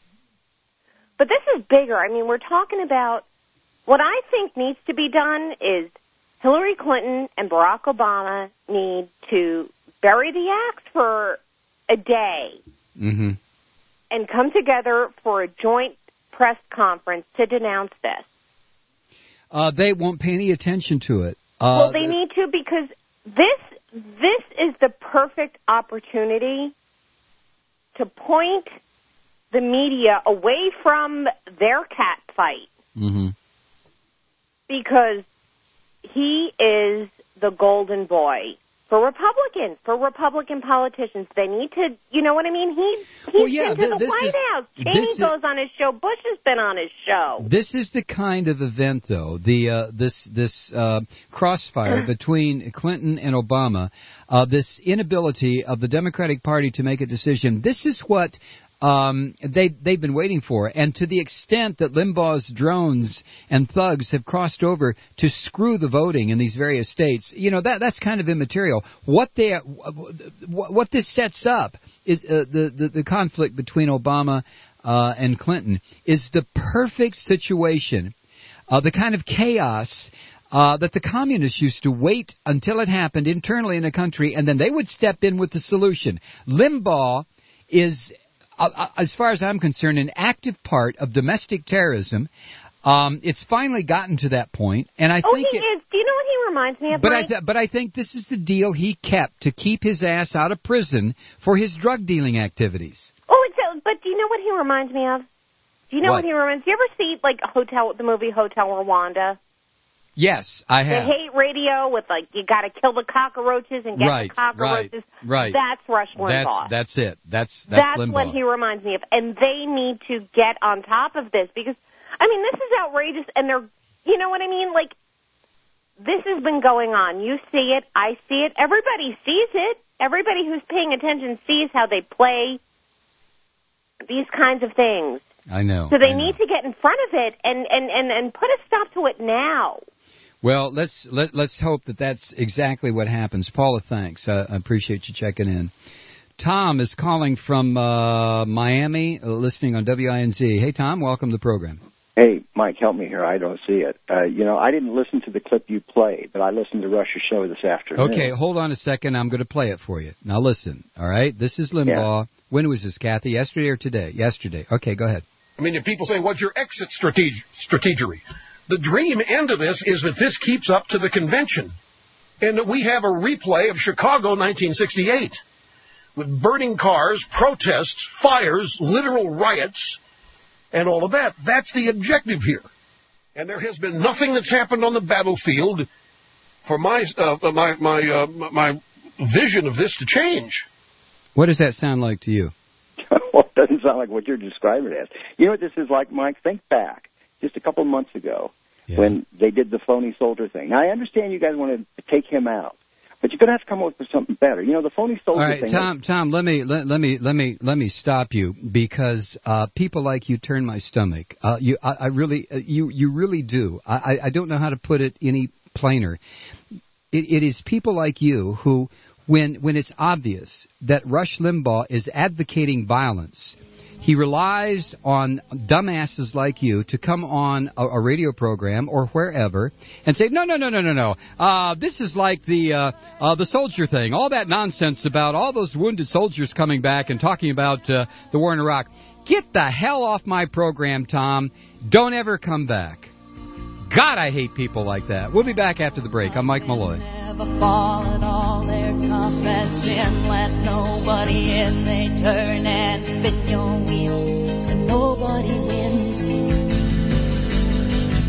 But this is bigger. I mean, we're talking about what I think needs to be done is Hillary Clinton and Barack Obama need to bury the axe for a day Mm-hmm. and come together for a joint press conference to denounce this. Uh, they won't pay any attention to it. Uh, Well, they need to because this this is the perfect opportunity to point the media away from their cat fight Mm-hmm. because he is the golden boy for Republicans, for Republican politicians. They need to, you know what I mean? He he's Well, yeah, been to th- the this White is- House. this Cheney is- goes on his show. Bush has been on his show. This is the kind of event, though, the uh, this this uh, crossfire between Clinton and Obama, uh, this inability of the Democratic Party to make a decision. This is what um, they they've been waiting for, and to the extent that Limbaugh's drones and thugs have crossed over to screw the voting in these various states, you know that that's kind of immaterial. What they what, what this sets up is uh, the, the the conflict between Obama Uh, and Clinton is the perfect situation, uh, the kind of chaos uh, that the communists used to wait until it happened internally in a country, and then they would step in with the solution. Limbaugh is, uh, uh, as far as I'm concerned, an active part of domestic terrorism. Um, it's finally gotten to that point, and I oh, think he it, is. Do you know what he reminds me of, but I Mike? th- but I think this is the deal he kept to keep his ass out of prison for his drug dealing activities. Oh, it's, uh, but do you know what he reminds me of? Do you know What? what, he reminds? Do you ever see like Hotel, the movie Hotel Rwanda? Yes, I The have. hate radio with like you got to kill the cockroaches and get Right, the cockroaches. right, right. That's Rush That's Limbaugh. that's it. That's that's, That's Limbaugh. what he reminds me of, and they need to get on top of this because, I mean, this is outrageous, and they're, you know what I mean? Like, this has been going on. You see it, I see it, everybody sees it. Everybody who's paying attention sees how they play these kinds of things. I know. So they I know. need to get in front of it and, and, and, and put a stop to it now. Well, let's let, let's hope that that's exactly what happens. Paula, thanks. Uh, I appreciate you checking in. Tom is calling from uh, Miami, uh, listening on W I N Z. Hey, Tom, welcome to the program. Hey, Mike, help me here. I don't see it. Uh, you know, I didn't listen to the clip you played, but I listened to Rush's show this afternoon. Okay, hold on a second. I'm going to play it for you. Now, listen, all right? This is Limbaugh. Yeah. When was this, Kathy? Yesterday or today? Yesterday. Okay, go ahead. I mean, if people say, what's your exit strateg- strategery? The dream end of this is that this keeps up to the convention and that we have a replay of Chicago nineteen sixty-eight with burning cars, protests, fires, literal riots, and all of that. That's the objective here. And there has been nothing that's happened on the battlefield for my uh, my my, uh, my vision of this to change. What does that sound like to you? Well, it doesn't sound like what you're describing it as. You know what this is like, Mike? Think back just a couple months ago yeah. when they did the phony soldier thing. Now, I understand you guys want to take him out, but you're going to have to come up with something better. You know, the phony soldier All right, thing. Tom. Tom, let me let, let me let me let me stop you because uh, people like you turn my stomach. Uh, you, I, I really, uh, you you really do. I, I I don't know how to put it any plainer. It, it is people like you who, when when it's obvious that Rush Limbaugh is advocating violence, he relies on dumbasses like you to come on a, a radio program or wherever and say, no, no, no, no, no, no. Uh, this is like the uh, uh, the soldier thing. All that nonsense about all those wounded soldiers coming back and talking about uh, the war in Iraq. Get the hell off my program, Tom. Don't ever come back. God, I hate people like that. We'll be back after the break. I'm Mike Malloy. Never fall at all, they're tough as sin. Let nobody in, they turn and spin your wheels, and nobody wins.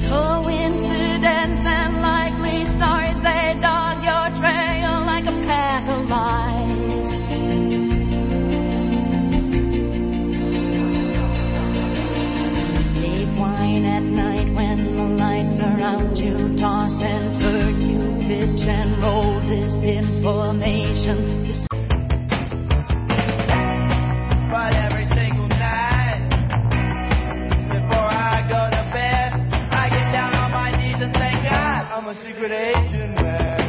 Coincidence and likely stories, they dog your trail like a path Lamar Center, you pitch and roll disinformation. This But every single night, before I go to bed, I get down on my knees and thank God I'm a secret agent man.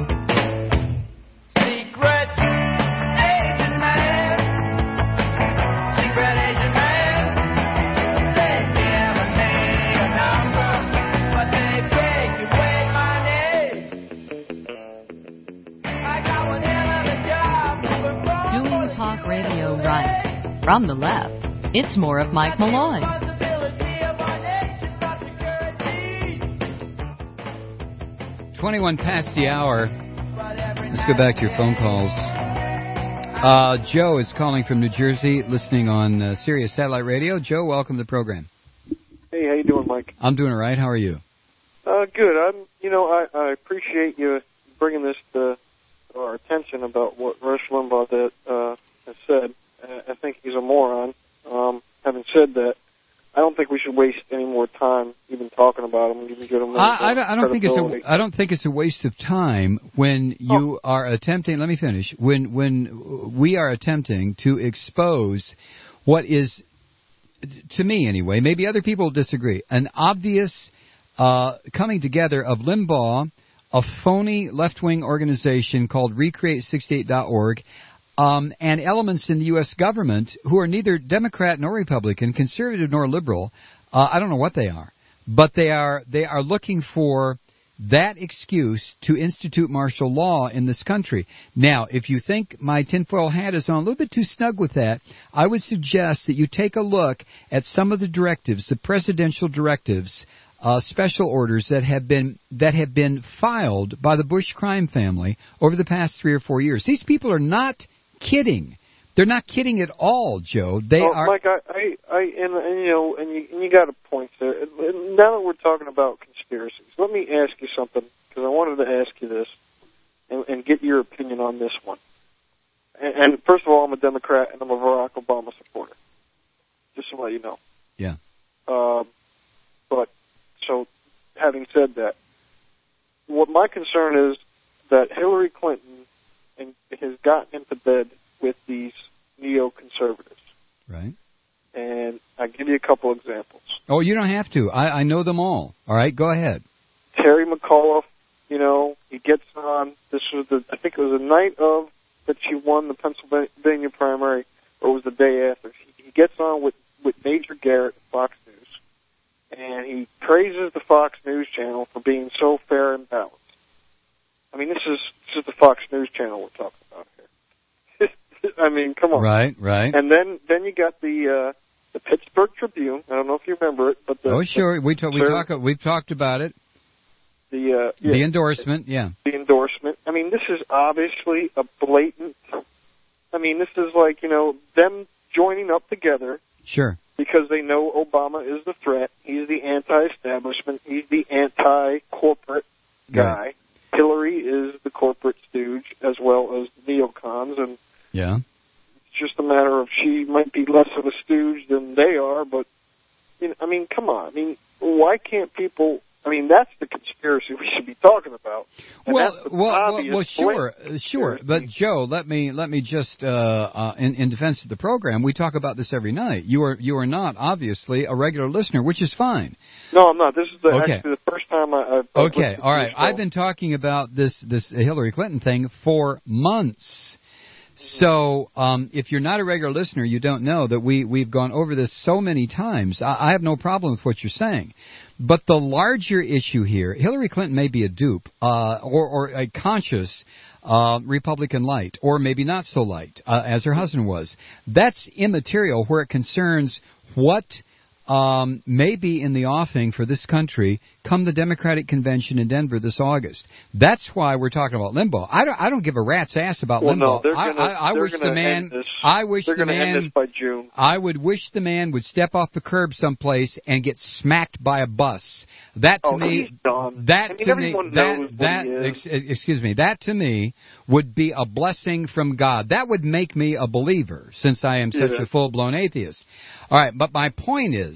Secret agent man. Secret agent man. They never name a number, but they take away my name. I got one hell of a job. Doing talk radio right. From the left, it's more of Mike Malloy. twenty-one past the hour. Let's go back to your phone calls. Uh, Joe is calling from New Jersey, listening on uh, Sirius Satellite Radio. Joe, welcome to the program. Hey, how you doing, Mike? I'm doing all right. How are you? Uh, good. I'm. You know, I, I appreciate you bringing this to our attention about what Rush Limbaugh did, uh, has said. I think he's a moron. Um, having said that, I don't think we should waste any more time even talking about him. Even give him I, I, don't, I don't think it's a, I don't think it's a waste of time when you oh. are attempting. Let me finish. When when we are attempting to expose what is, to me anyway, maybe other people disagree, an obvious uh, coming together of Limbaugh, a phony left-wing organization called recreate sixty-eight dot org. Um, and elements in the U S government who are neither Democrat nor Republican, conservative nor liberal. Uh, I don't know what they are, but they are they are looking for that excuse to institute martial law in this country. Now, if you think my tinfoil hat is on a little bit too snug with that, I would suggest that you take a look at some of the directives, the presidential directives, uh, special orders that have been that have been filed by the Bush crime family over the past three or four years. These people are not kidding. They're not kidding at all, Joe. They oh, are. Mike, I, I, I and, and you know, and you, and you got a point there. And now that we're talking about conspiracies, let me ask you something because I wanted to ask you this and, and get your opinion on this one. And, and first of all, I'm a Democrat and I'm a Barack Obama supporter. Just to let you know. Yeah. Um, but so, having said that, what my concern is that Hillary Clinton and has gotten into bed with these neoconservatives. Right. And I'll give you a couple examples. Oh, you don't have to. I, I know them all. All right, go ahead. Terry McAuliffe, you know, he gets on. This was the, I think it was the night of that she won the Pennsylvania primary, or it was the day after. He, he gets on with, with Major Garrett at Fox News, and he praises the Fox News channel for being so fair and balanced. I mean, this is this is the Fox News channel we're talking about here. I mean, come on. Right, right. And then then you got the uh, the Pittsburgh Tribune. I don't know if you remember it, but the, oh, sure. We talk, we talk, we've talked about it. The uh, yeah, the endorsement, yeah. The endorsement. I mean, this is obviously a blatant. I mean, this is like, you know, them joining up together. Sure. Because they know Obama is the threat. He's the anti-establishment. He's the anti-corporate guy. Right. Hillary is the corporate stooge as well as the neocons, and yeah, it's just a matter of she might be less of a stooge than they are. But you know, I mean, come on. I mean, why can't people? I mean, that's the conspiracy we should be talking about. And well, that's the well, well, obvious well, sure, blatant sure. But Joe, let me let me just uh, uh, in, in defense of the program, we talk about this every night. You are you are not obviously a regular listener, which is fine. No, I'm not. This is the, okay. actually the first time I. I've okay, all right. I've been talking about this this Hillary Clinton thing for months. So um, if you're not a regular listener, you don't know that we, we've gone over this so many times. I, I have no problem with what you're saying. But the larger issue here, Hillary Clinton may be a dupe uh, or, or a conscious uh, Republican light, or maybe not so light, uh, as her husband was. That's immaterial where it concerns what um, may be in the offing for this country come the Democratic Convention in Denver this August. That's why we're talking about Limbaugh. I don't. I don't give a rat's ass about well, Limbaugh. No, they're I, gonna, I, I they're wish gonna the man. End this. I wish they're the gonna man. End this by June. I would wish the man would step off the curb someplace and get smacked by a bus. That to oh, me. He's done. That I mean, to me. That that. Ex, excuse me. That to me would be a blessing from God. That would make me a believer, since I am such yeah. a full-blown atheist. All right, but my point is,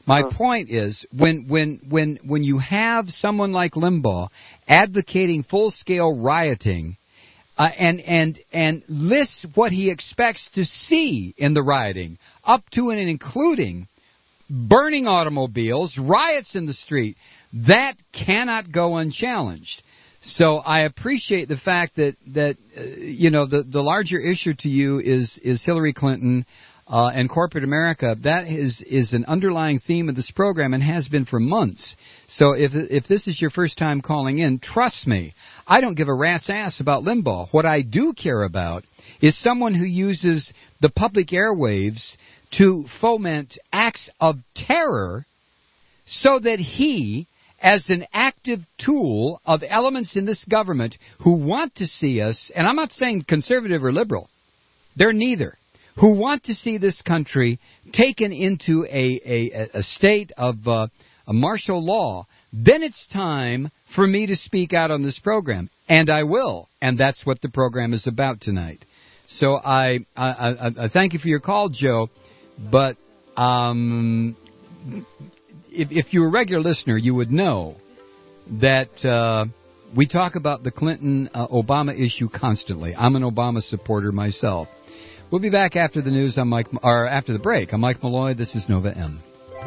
My Huh. point is, when when when when you have someone like Limbaugh advocating full-scale rioting, uh, and and and lists what he expects to see in the rioting, up to and including burning automobiles, riots in the street, that cannot go unchallenged. So I appreciate the fact that that uh, you know the the larger issue to you is is Hillary Clinton. Uh, and corporate America, that is is an underlying theme of this program and has been for months. So if if this is your first time calling in, trust me, I don't give a rat's ass about Limbaugh. What I do care about is someone who uses the public airwaves to foment acts of terror so that he, as an active tool of elements in this government who want to see us, and I'm not saying conservative or liberal, they're neither, who want to see this country taken into a, a, a state of uh, a martial law, then it's time for me to speak out on this program. And I will. And that's what the program is about tonight. So I, I, I, I thank you for your call, Joe. But um, if, if you're a regular listener, you would know that uh, we talk about the Clinton-Obama uh, issue constantly. I'm an Obama supporter myself. We'll be back after the news. I'm Mike, or after the break. I'm Mike Malloy. This is Nova M.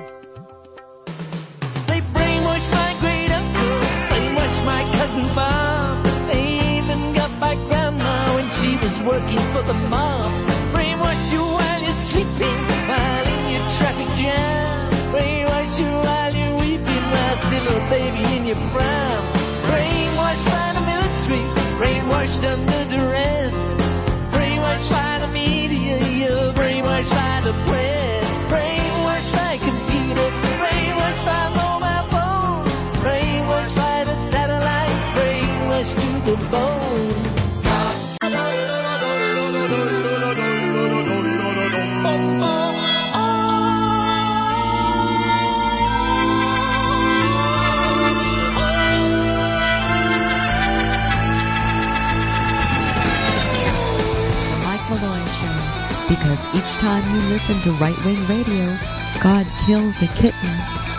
They brainwashed my great uncle, brainwashed my cousin Bob. They even got my grandma when she was working for the mob. Brainwash you while you're sleeping, while in your traffic jam. Brainwash you while you're weeping, while still a baby in your prime. Brainwashed by the military, brainwashed under duress. Brainwashed by the media, you're brainwashed by the press. Brainwashed by computer, brainwashed by mobile phone. Brainwashed by the satellite, brainwashed to the bone. Because each time you listen to right-wing radio, God kills a kitten.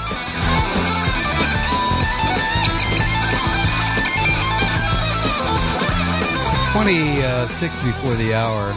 twenty-six before the hour.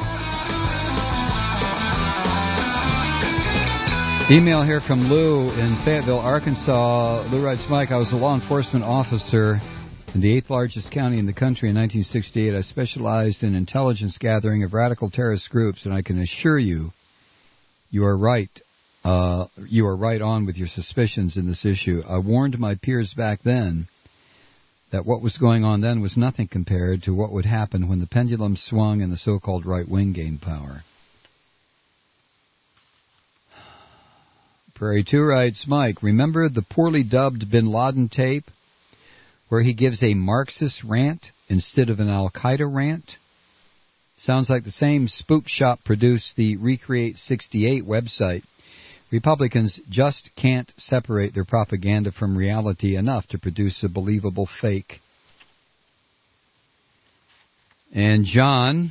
Email here from Lou in Fayetteville, Arkansas. Lou writes, Mike, I was a law enforcement officer in the eighth largest county in the country in nineteen sixty-eight. I specialized in intelligence gathering of radical terrorist groups, and I can assure you, you are right. Uh, you are right on with your suspicions in this issue. I warned my peers back then that what was going on then was nothing compared to what would happen when the pendulum swung and the so-called right wing gained power. Prairie two writes, Mike, remember the poorly dubbed Bin Laden tape where he gives a Marxist rant instead of an Al-Qaeda rant? Sounds like the same spook shop produced the Recreate sixty-eight website. Republicans just can't separate their propaganda from reality enough to produce a believable fake. And John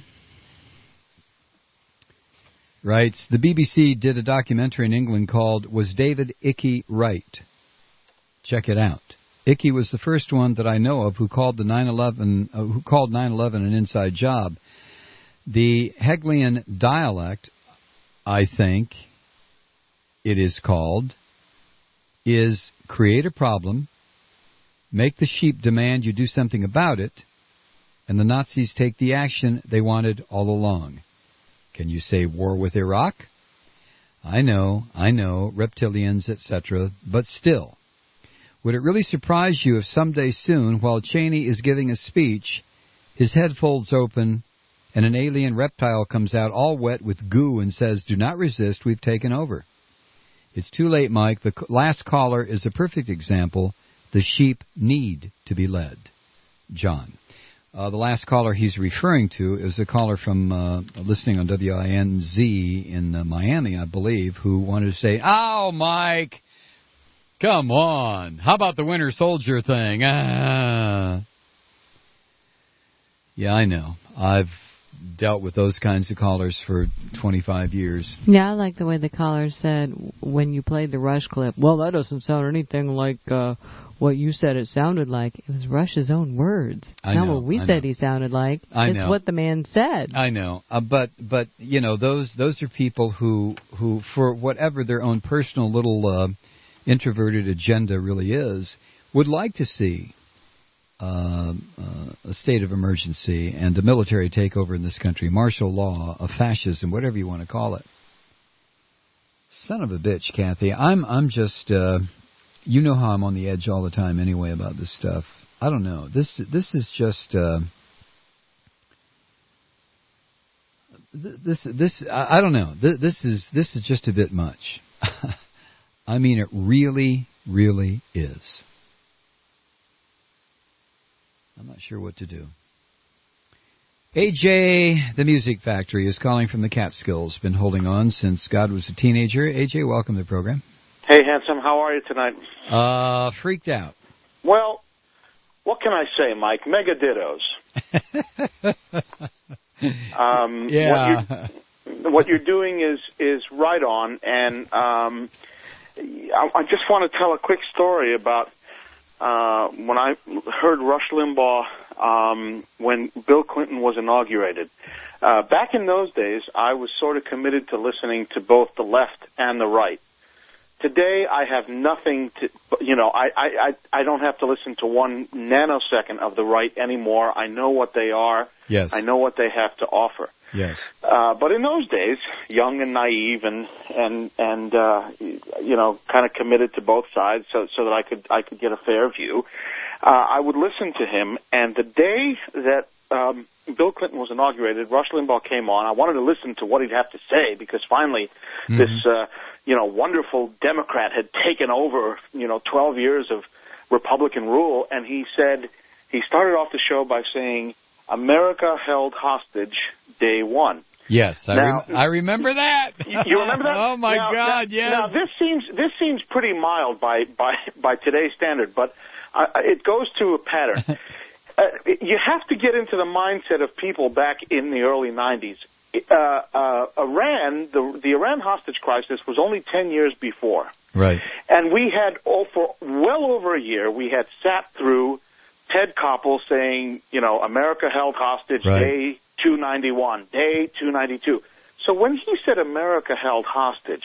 writes, the B B C did a documentary in England called Was David Icke Right? Check it out. Icke was the first one that I know of who called the nine eleven uh, who called nine eleven an inside job. The Hegelian dialect, I think it is called, is create a problem, make the sheep demand you do something about it, and the Nazis take the action they wanted all along. Can you say war with Iraq? I know, I know, reptilians, et cetera, but still. Would it really surprise you if someday soon, while Cheney is giving a speech, his head folds open and an alien reptile comes out all wet with goo and says, do not resist, we've taken over? It's too late, Mike. The last caller is a perfect example. The sheep need to be led. John. Uh, the last caller he's referring to is a caller from uh, listening on W I N Z in uh, Miami, I believe, who wanted to say, oh, Mike, come on. How about the Winter Soldier thing? Ah. Yeah, I know. I've dealt with those kinds of callers for twenty-five years. Yeah, I like the way the caller said when you played the Rush clip. Well, that doesn't sound anything like uh, what you said it sounded like. It was Rush's own words. I Not know, what we I said know. he sounded like. I it's know. what the man said. I know, uh, but but you know those those are people who who for whatever their own personal little uh, introverted agenda really is, would like to see uh, uh, a state of emergency and a military takeover in this country, martial law, a fascism, whatever you want to call it. Son of a bitch, Kathy. I'm I'm just uh, you know how I'm on the edge all the time anyway about this stuff. I don't know. This this is just. Uh, This, this, I don't know. This is, this is just a bit much. I mean, it really, really is. I'm not sure what to do. A J, the Music Factory, is calling from the Catskills. Been holding on since God was a teenager. A J, welcome to the program. Hey, handsome, how are you tonight? Uh, freaked out. Well, what can I say, Mike? Mega dittos. Um, Yeah. What you're, what you're doing is is right on, and um, I, I just want to tell a quick story about uh, when I heard Rush Limbaugh um, when Bill Clinton was inaugurated. Uh, back in those days, I was sort of committed to listening to both the left and the right. Today, I have nothing to, you know, I, I, I, I don't have to listen to one nanosecond of the right anymore. I know what they are. Yes. I know what they have to offer. Yes. Uh, but in those days, young and naive and, and, and, uh, you know, kind of committed to both sides so, so that I could, I could get a fair view, uh, I would listen to him. And the day that, um, Bill Clinton was inaugurated, Rush Limbaugh came on. I wanted to listen to what he'd have to say because finally Mm-hmm. this, uh, you know, wonderful Democrat had taken over, you know, twelve years of Republican rule. And he said, he started off the show by saying, America held hostage day one. Yes, I, Now- rem- I remember that. You, you remember that? Oh, my Now- God, now, yes. Now, this seems, this seems pretty mild by, by, by today's standard, but uh, it goes to a pattern. uh, you have to get into the mindset of people back in the early nineties. Uh, uh, Iran, the, the Iran hostage crisis was only ten years before. Right. And we had, oh, for well over a year, we had sat through Ted Koppel saying, you know, America held hostage Right. day two ninety-one, day two ninety-two. So when he said America held hostage,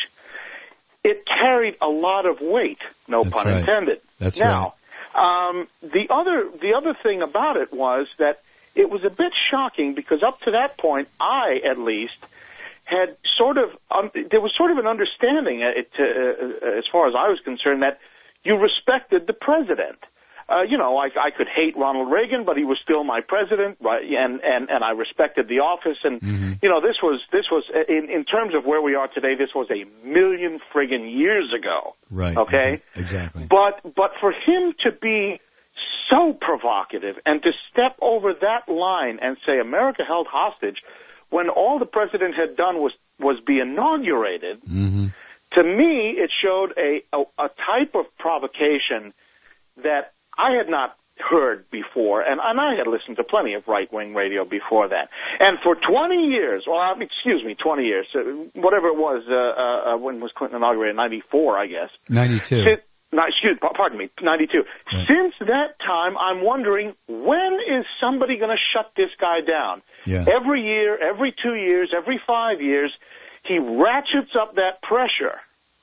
it carried a lot of weight, no That's pun right. intended. That's now, um, the other the other thing about it was that it was a bit shocking because up to that point, I at least had sort of um, there was sort of an understanding, uh, it, uh, as far as I was concerned, that you respected the president. Uh, you know, I, I could hate Ronald Reagan, but he was still my president, right? And and and I respected the office. And Mm-hmm. you know, this was this was in in terms of where we are today. This was a million friggin' years ago. Right. Okay. Exactly. But but for him to be so provocative and to step over that line and say America held hostage when all the president had done was was be inaugurated, Mm-hmm. to me it showed a, a a type of provocation that I had not heard before, and, and I had listened to plenty of right-wing radio before that. And for twenty years, well, um, excuse me, twenty years, uh, whatever it was, uh, uh, when was Clinton inaugurated? ninety-four, I guess. ninety-two. Since, no, excuse, pardon me, ninety-two. Right. Since that time, I'm wondering, when is somebody going to shut this guy down? Yeah. Every year, every two years, every five years, he ratchets up that pressure.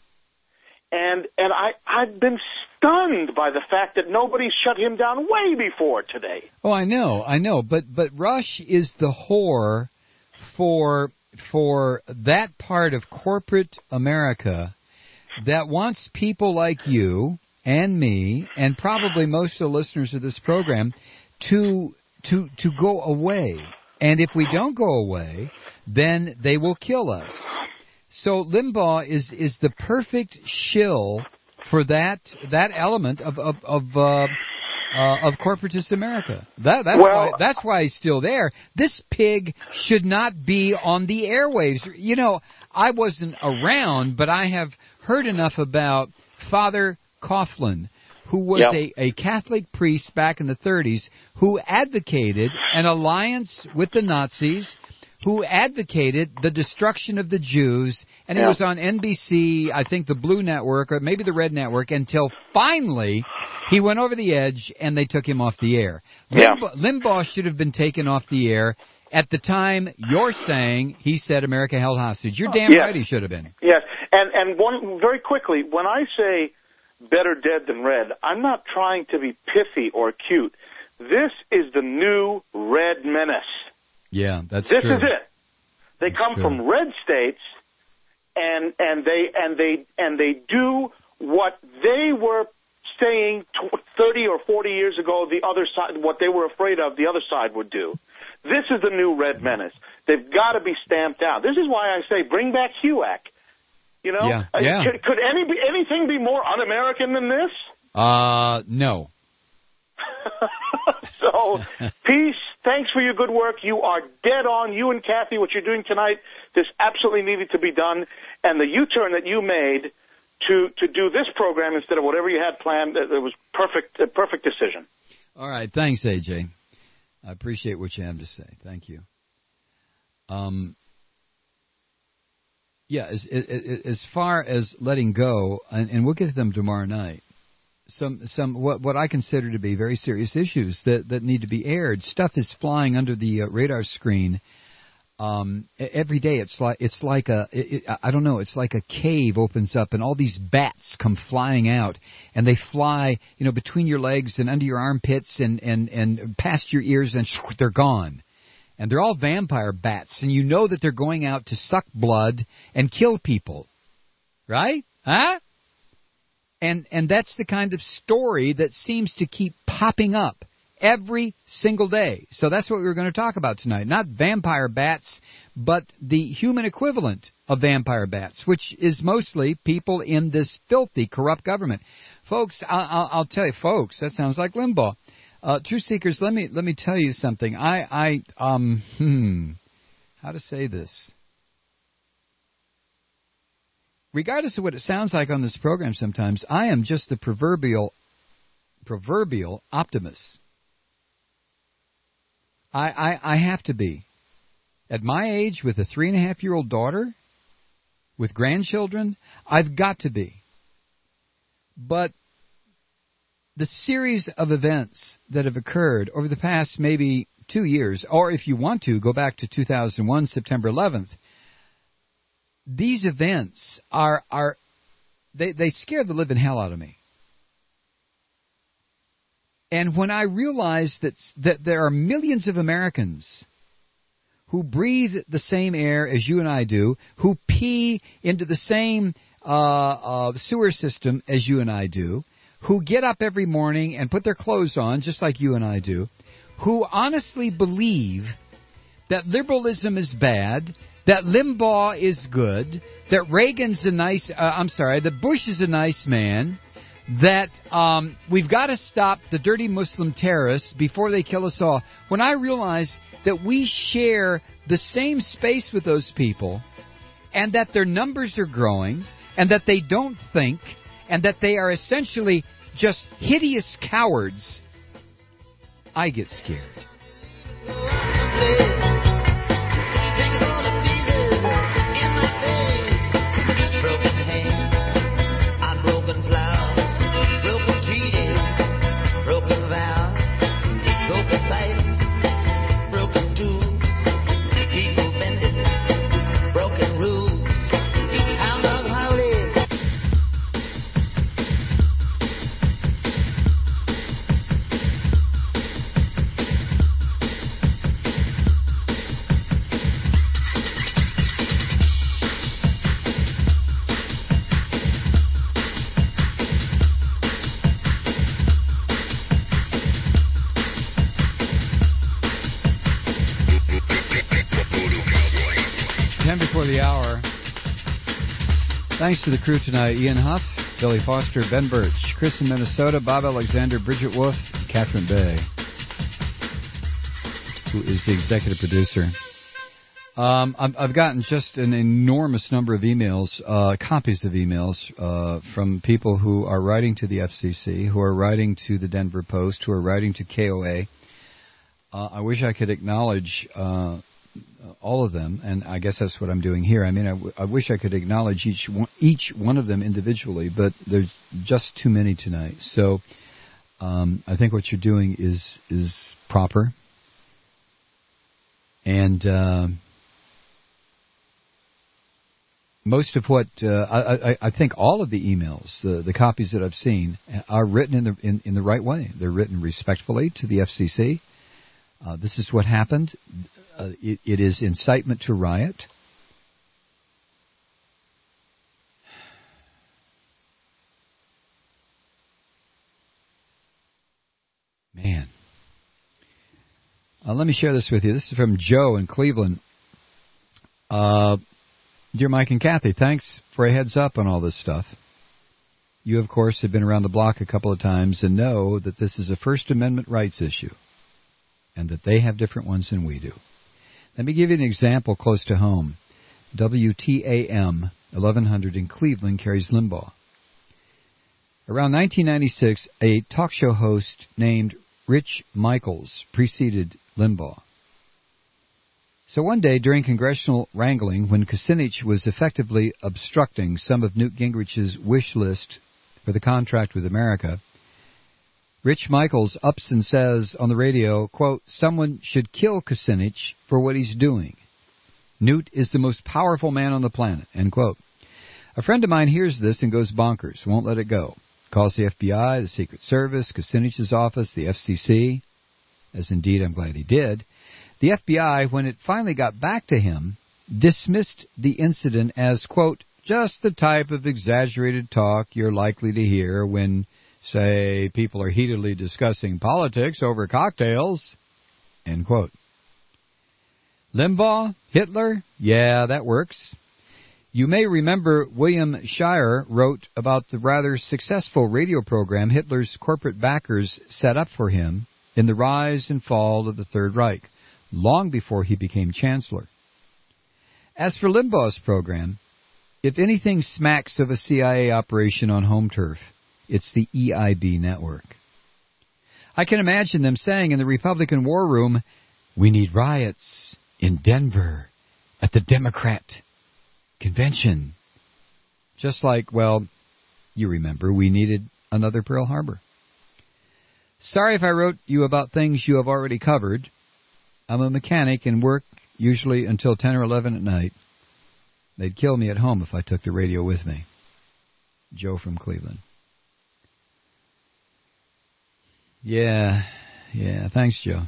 And and I, I've been stunned by the fact that nobody's shut him down way before today. Oh, I know, I know, but but Rush is the whore for for that part of corporate America that wants people like you and me and probably most of the listeners of this program to to to go away. And if we don't go away, then they will kill us. So Limbaugh is is the perfect shill for that that element of of of uh, uh, of corporatist America. That that's Well- why that's why he's still there. This pig should not be on the airwaves. You know, I wasn't around, but I have heard enough about Father Coughlin, who was Yep. a, a Catholic priest back in the thirties, who advocated an alliance with the Nazis, who advocated the destruction of the Jews, and it Yeah. was on N B C, I think the Blue Network, or maybe the Red Network, until finally he went over the edge and they took him off the air. Yeah. Limbaugh, Limbaugh should have been taken off the air at the time you're saying he said America held hostage. You're damn Yes. right he should have been. Yes, and and one very quickly, when I say better dead than red, I'm not trying to be pithy or cute. This is the new red menace. Yeah, that's this true. is it. They come true. from red states, and and they and they and they do what they were saying tw- thirty or forty years ago. The other side, what they were afraid of, the other side would do. This is the new red menace. They've got to be stamped out. This is why I say bring back H U A C. You know, Yeah, Uh, yeah. Could, could any be, anything be more un-American than this? Uh, no. So, peace. Thanks for your good work. You are dead on. You and Kathy, what you're doing tonight, this absolutely needed to be done. And the U-turn that you made to to do this program instead of whatever you had planned, it was perfect. A perfect decision. All right, thanks, A J. I appreciate what you have to say. Thank you. Um, yeah, as, as, as far as letting go, and, and we'll get to them tomorrow night, some some what what I consider to be very serious issues that, that need to be aired. Stuff is flying under the uh, radar screen. Um, every day it's like it's like a it, it, I don't know it's like a cave opens up and all these bats come flying out and they fly you know between your legs and under your armpits and and and past your ears and they're gone, and they're all vampire bats, and you know that they're going out to suck blood and kill people, right? Huh? And and that's the kind of story that seems to keep popping up every single day. So that's what we're going to talk about tonight. Not vampire bats, but the human equivalent of vampire bats, which is mostly people in this filthy, corrupt government. Folks, I'll, I'll, I'll tell you, folks, that sounds like Limbaugh. Uh, Truth Seekers, let me let me tell you something. I, I um, hmm, how to say this? Regardless of what it sounds like on this program sometimes, I am just the proverbial, proverbial optimist. I, I, I have to be. At my age, with a three-and-a-half-year-old daughter, with grandchildren, I've got to be. But the series of events that have occurred over the past maybe two years, or if you want to, go back to two thousand one, September eleventh, these events are, are they, they scare the living hell out of me. And when I realize that that there are millions of Americans who breathe the same air as you and I do, who pee into the same uh, uh, sewer system as you and I do, who get up every morning and put their clothes on just like you and I do, who honestly believe that liberalism is bad, that Limbaugh is good, that Reagan's a nice, uh, I'm sorry, that Bush is a nice man, that um, we've got to stop the dirty Muslim terrorists before they kill us all. When I realize that we share the same space with those people, and that their numbers are growing, and that they don't think, and that they are essentially just hideous cowards, I get scared. Thanks to the crew tonight: Ian Huff, Billy Foster, Ben Birch, Chris in Minnesota, Bob Alexander, Bridget Wolf, Catherine Bay, who is the executive producer. Um, I've, I've gotten just an enormous number of emails, uh, copies of emails uh, from people who are writing to the F C C, who are writing to the Denver Post, who are writing to K O A. Uh, I wish I could acknowledge uh, all of them, and I guess that's what I'm doing here. I mean, I, w- I wish I could acknowledge each one, each one of them individually, but there's just too many tonight. So um, I think what you're doing is is proper, and uh, most of what uh, I, I, I think all of the emails, the, the copies that I've seen, are written in the in, in the right way. They're written respectfully to the F C C. Uh, this is what happened. Uh, it, it is incitement to riot. Man. Uh, let me share this with you. This is from Joe in Cleveland. Uh, dear Mike and Kathy, thanks for a heads up on all this stuff. You, of course, have been around the block a couple of times and know that this is a First Amendment rights issue and that they have different ones than we do. Let me give you an example close to home. W T A M eleven hundred in Cleveland carries Limbaugh. Around nineteen ninety-six, a talk show host named Rich Michaels preceded Limbaugh. So one day during congressional wrangling, when Kucinich was effectively obstructing some of Newt Gingrich's wish list for the contract with America, Rich Michaels ups and says on the radio, quote, "Someone should kill Kucinich for what he's doing. Newt is the most powerful man on the planet," end quote. A friend of mine hears this and goes bonkers, won't let it go. Calls the F B I, the Secret Service, Kucinich's office, the F C C, as indeed I'm glad he did. The F B I, when it finally got back to him, dismissed the incident as, quote, "just the type of exaggerated talk you're likely to hear when, say, people are heatedly discussing politics over cocktails," end quote. Limbaugh? Hitler? Yeah, that works. You may remember William Shirer wrote about the rather successful radio program Hitler's corporate backers set up for him in the rise and fall of the Third Reich, long before he became chancellor. As for Limbaugh's program, if anything smacks of a C I A operation on home turf, it's the E I B network. I can imagine them saying in the Republican war room, "We need riots in Denver at the Democrat convention." Just like, well, you remember, we needed another Pearl Harbor. Sorry if I wrote you about things you have already covered. I'm a mechanic and work usually until ten or eleven at night. They'd kill me at home if I took the radio with me. Joe from Cleveland. Yeah, yeah, thanks, Joe.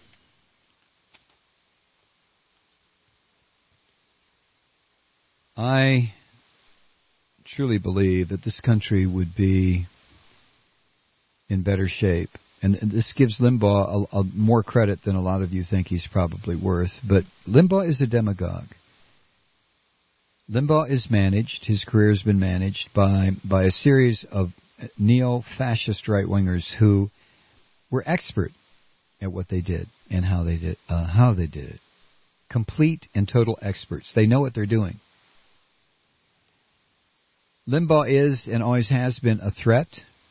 I truly believe that this country would be in better shape. And this gives Limbaugh a, a more credit than a lot of you think he's probably worth. But Limbaugh is a demagogue. Limbaugh is managed, his career has been managed by, by a series of neo-fascist right-wingers who were expert at what they did and how they did, uh, how they did it. Complete and total experts. They know what they're doing. Limbaugh is and always has been a threat.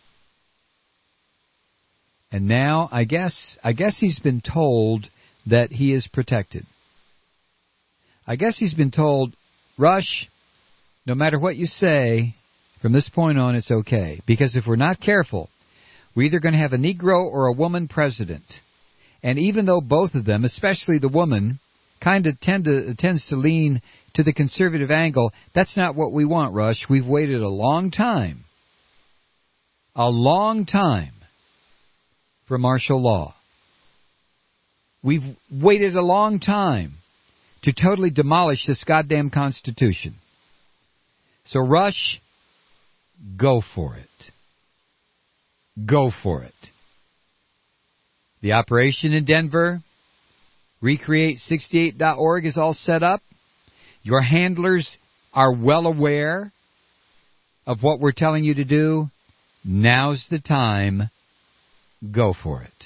And now, I guess, I guess he's been told that he is protected. I guess he's been told, Rush, no matter what you say, from this point on it's okay. Because if we're not careful, we're either going to have a Negro or a woman president. And even though both of them, especially the woman, kind of tend to, tends to lean to the conservative angle, that's not what we want, Rush. We've waited a long time. A long time. For martial law. We've waited a long time to totally demolish this goddamn Constitution. So, Rush, go for it. Go for it. The operation in Denver, recreate sixty-eight dot org, is all set up. Your handlers are well aware of what we're telling you to do. Now's the time. Go for it.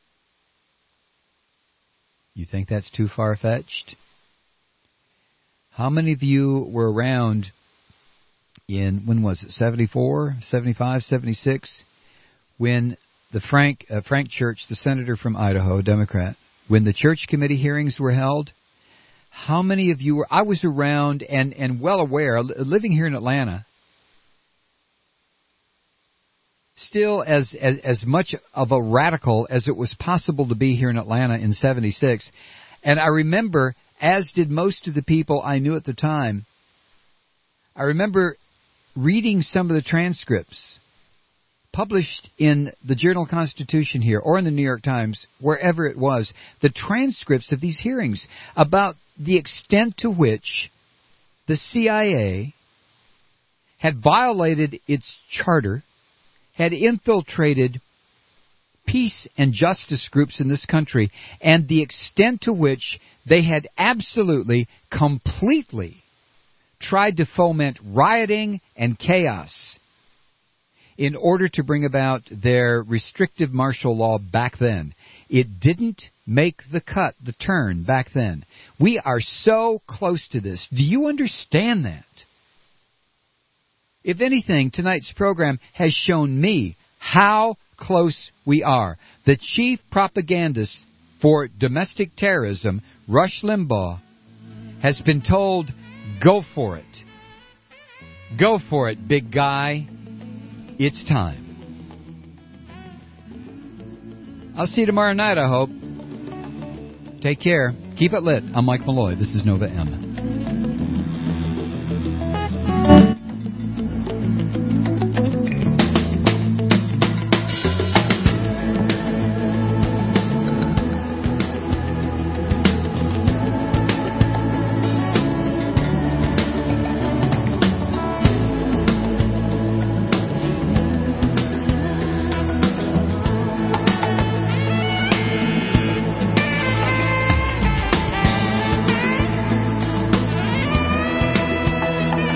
You think that's too far-fetched? How many of you were around in, when was it, seventy-four, seventy-five, seventy-six, when the Frank uh, Frank Church, the senator from Idaho, Democrat, when the church committee hearings were held, how many of you were, I was around and, and well aware, living here in Atlanta, still as, as as much of a radical as it was possible to be here in Atlanta in seventy-six. And I remember, as did most of the people I knew at the time, I remember reading some of the transcripts published in the Journal-Constitution here or in the New York Times, wherever it was, the transcripts of these hearings about the extent to which the C I A had violated its charter, had infiltrated peace and justice groups in this country, and the extent to which they had absolutely, completely tried to foment rioting and chaos in order to bring about their restrictive martial law back then. It didn't make the cut, the turn back then. We are so close to this. Do you understand that? If anything, tonight's program has shown me how close we are. The chief propagandist for domestic terrorism, Rush Limbaugh, has been told, go for it. Go for it, big guy. It's time. I'll see you tomorrow night, I hope. Take care. Keep it lit. I'm Mike Malloy. This is Nova M.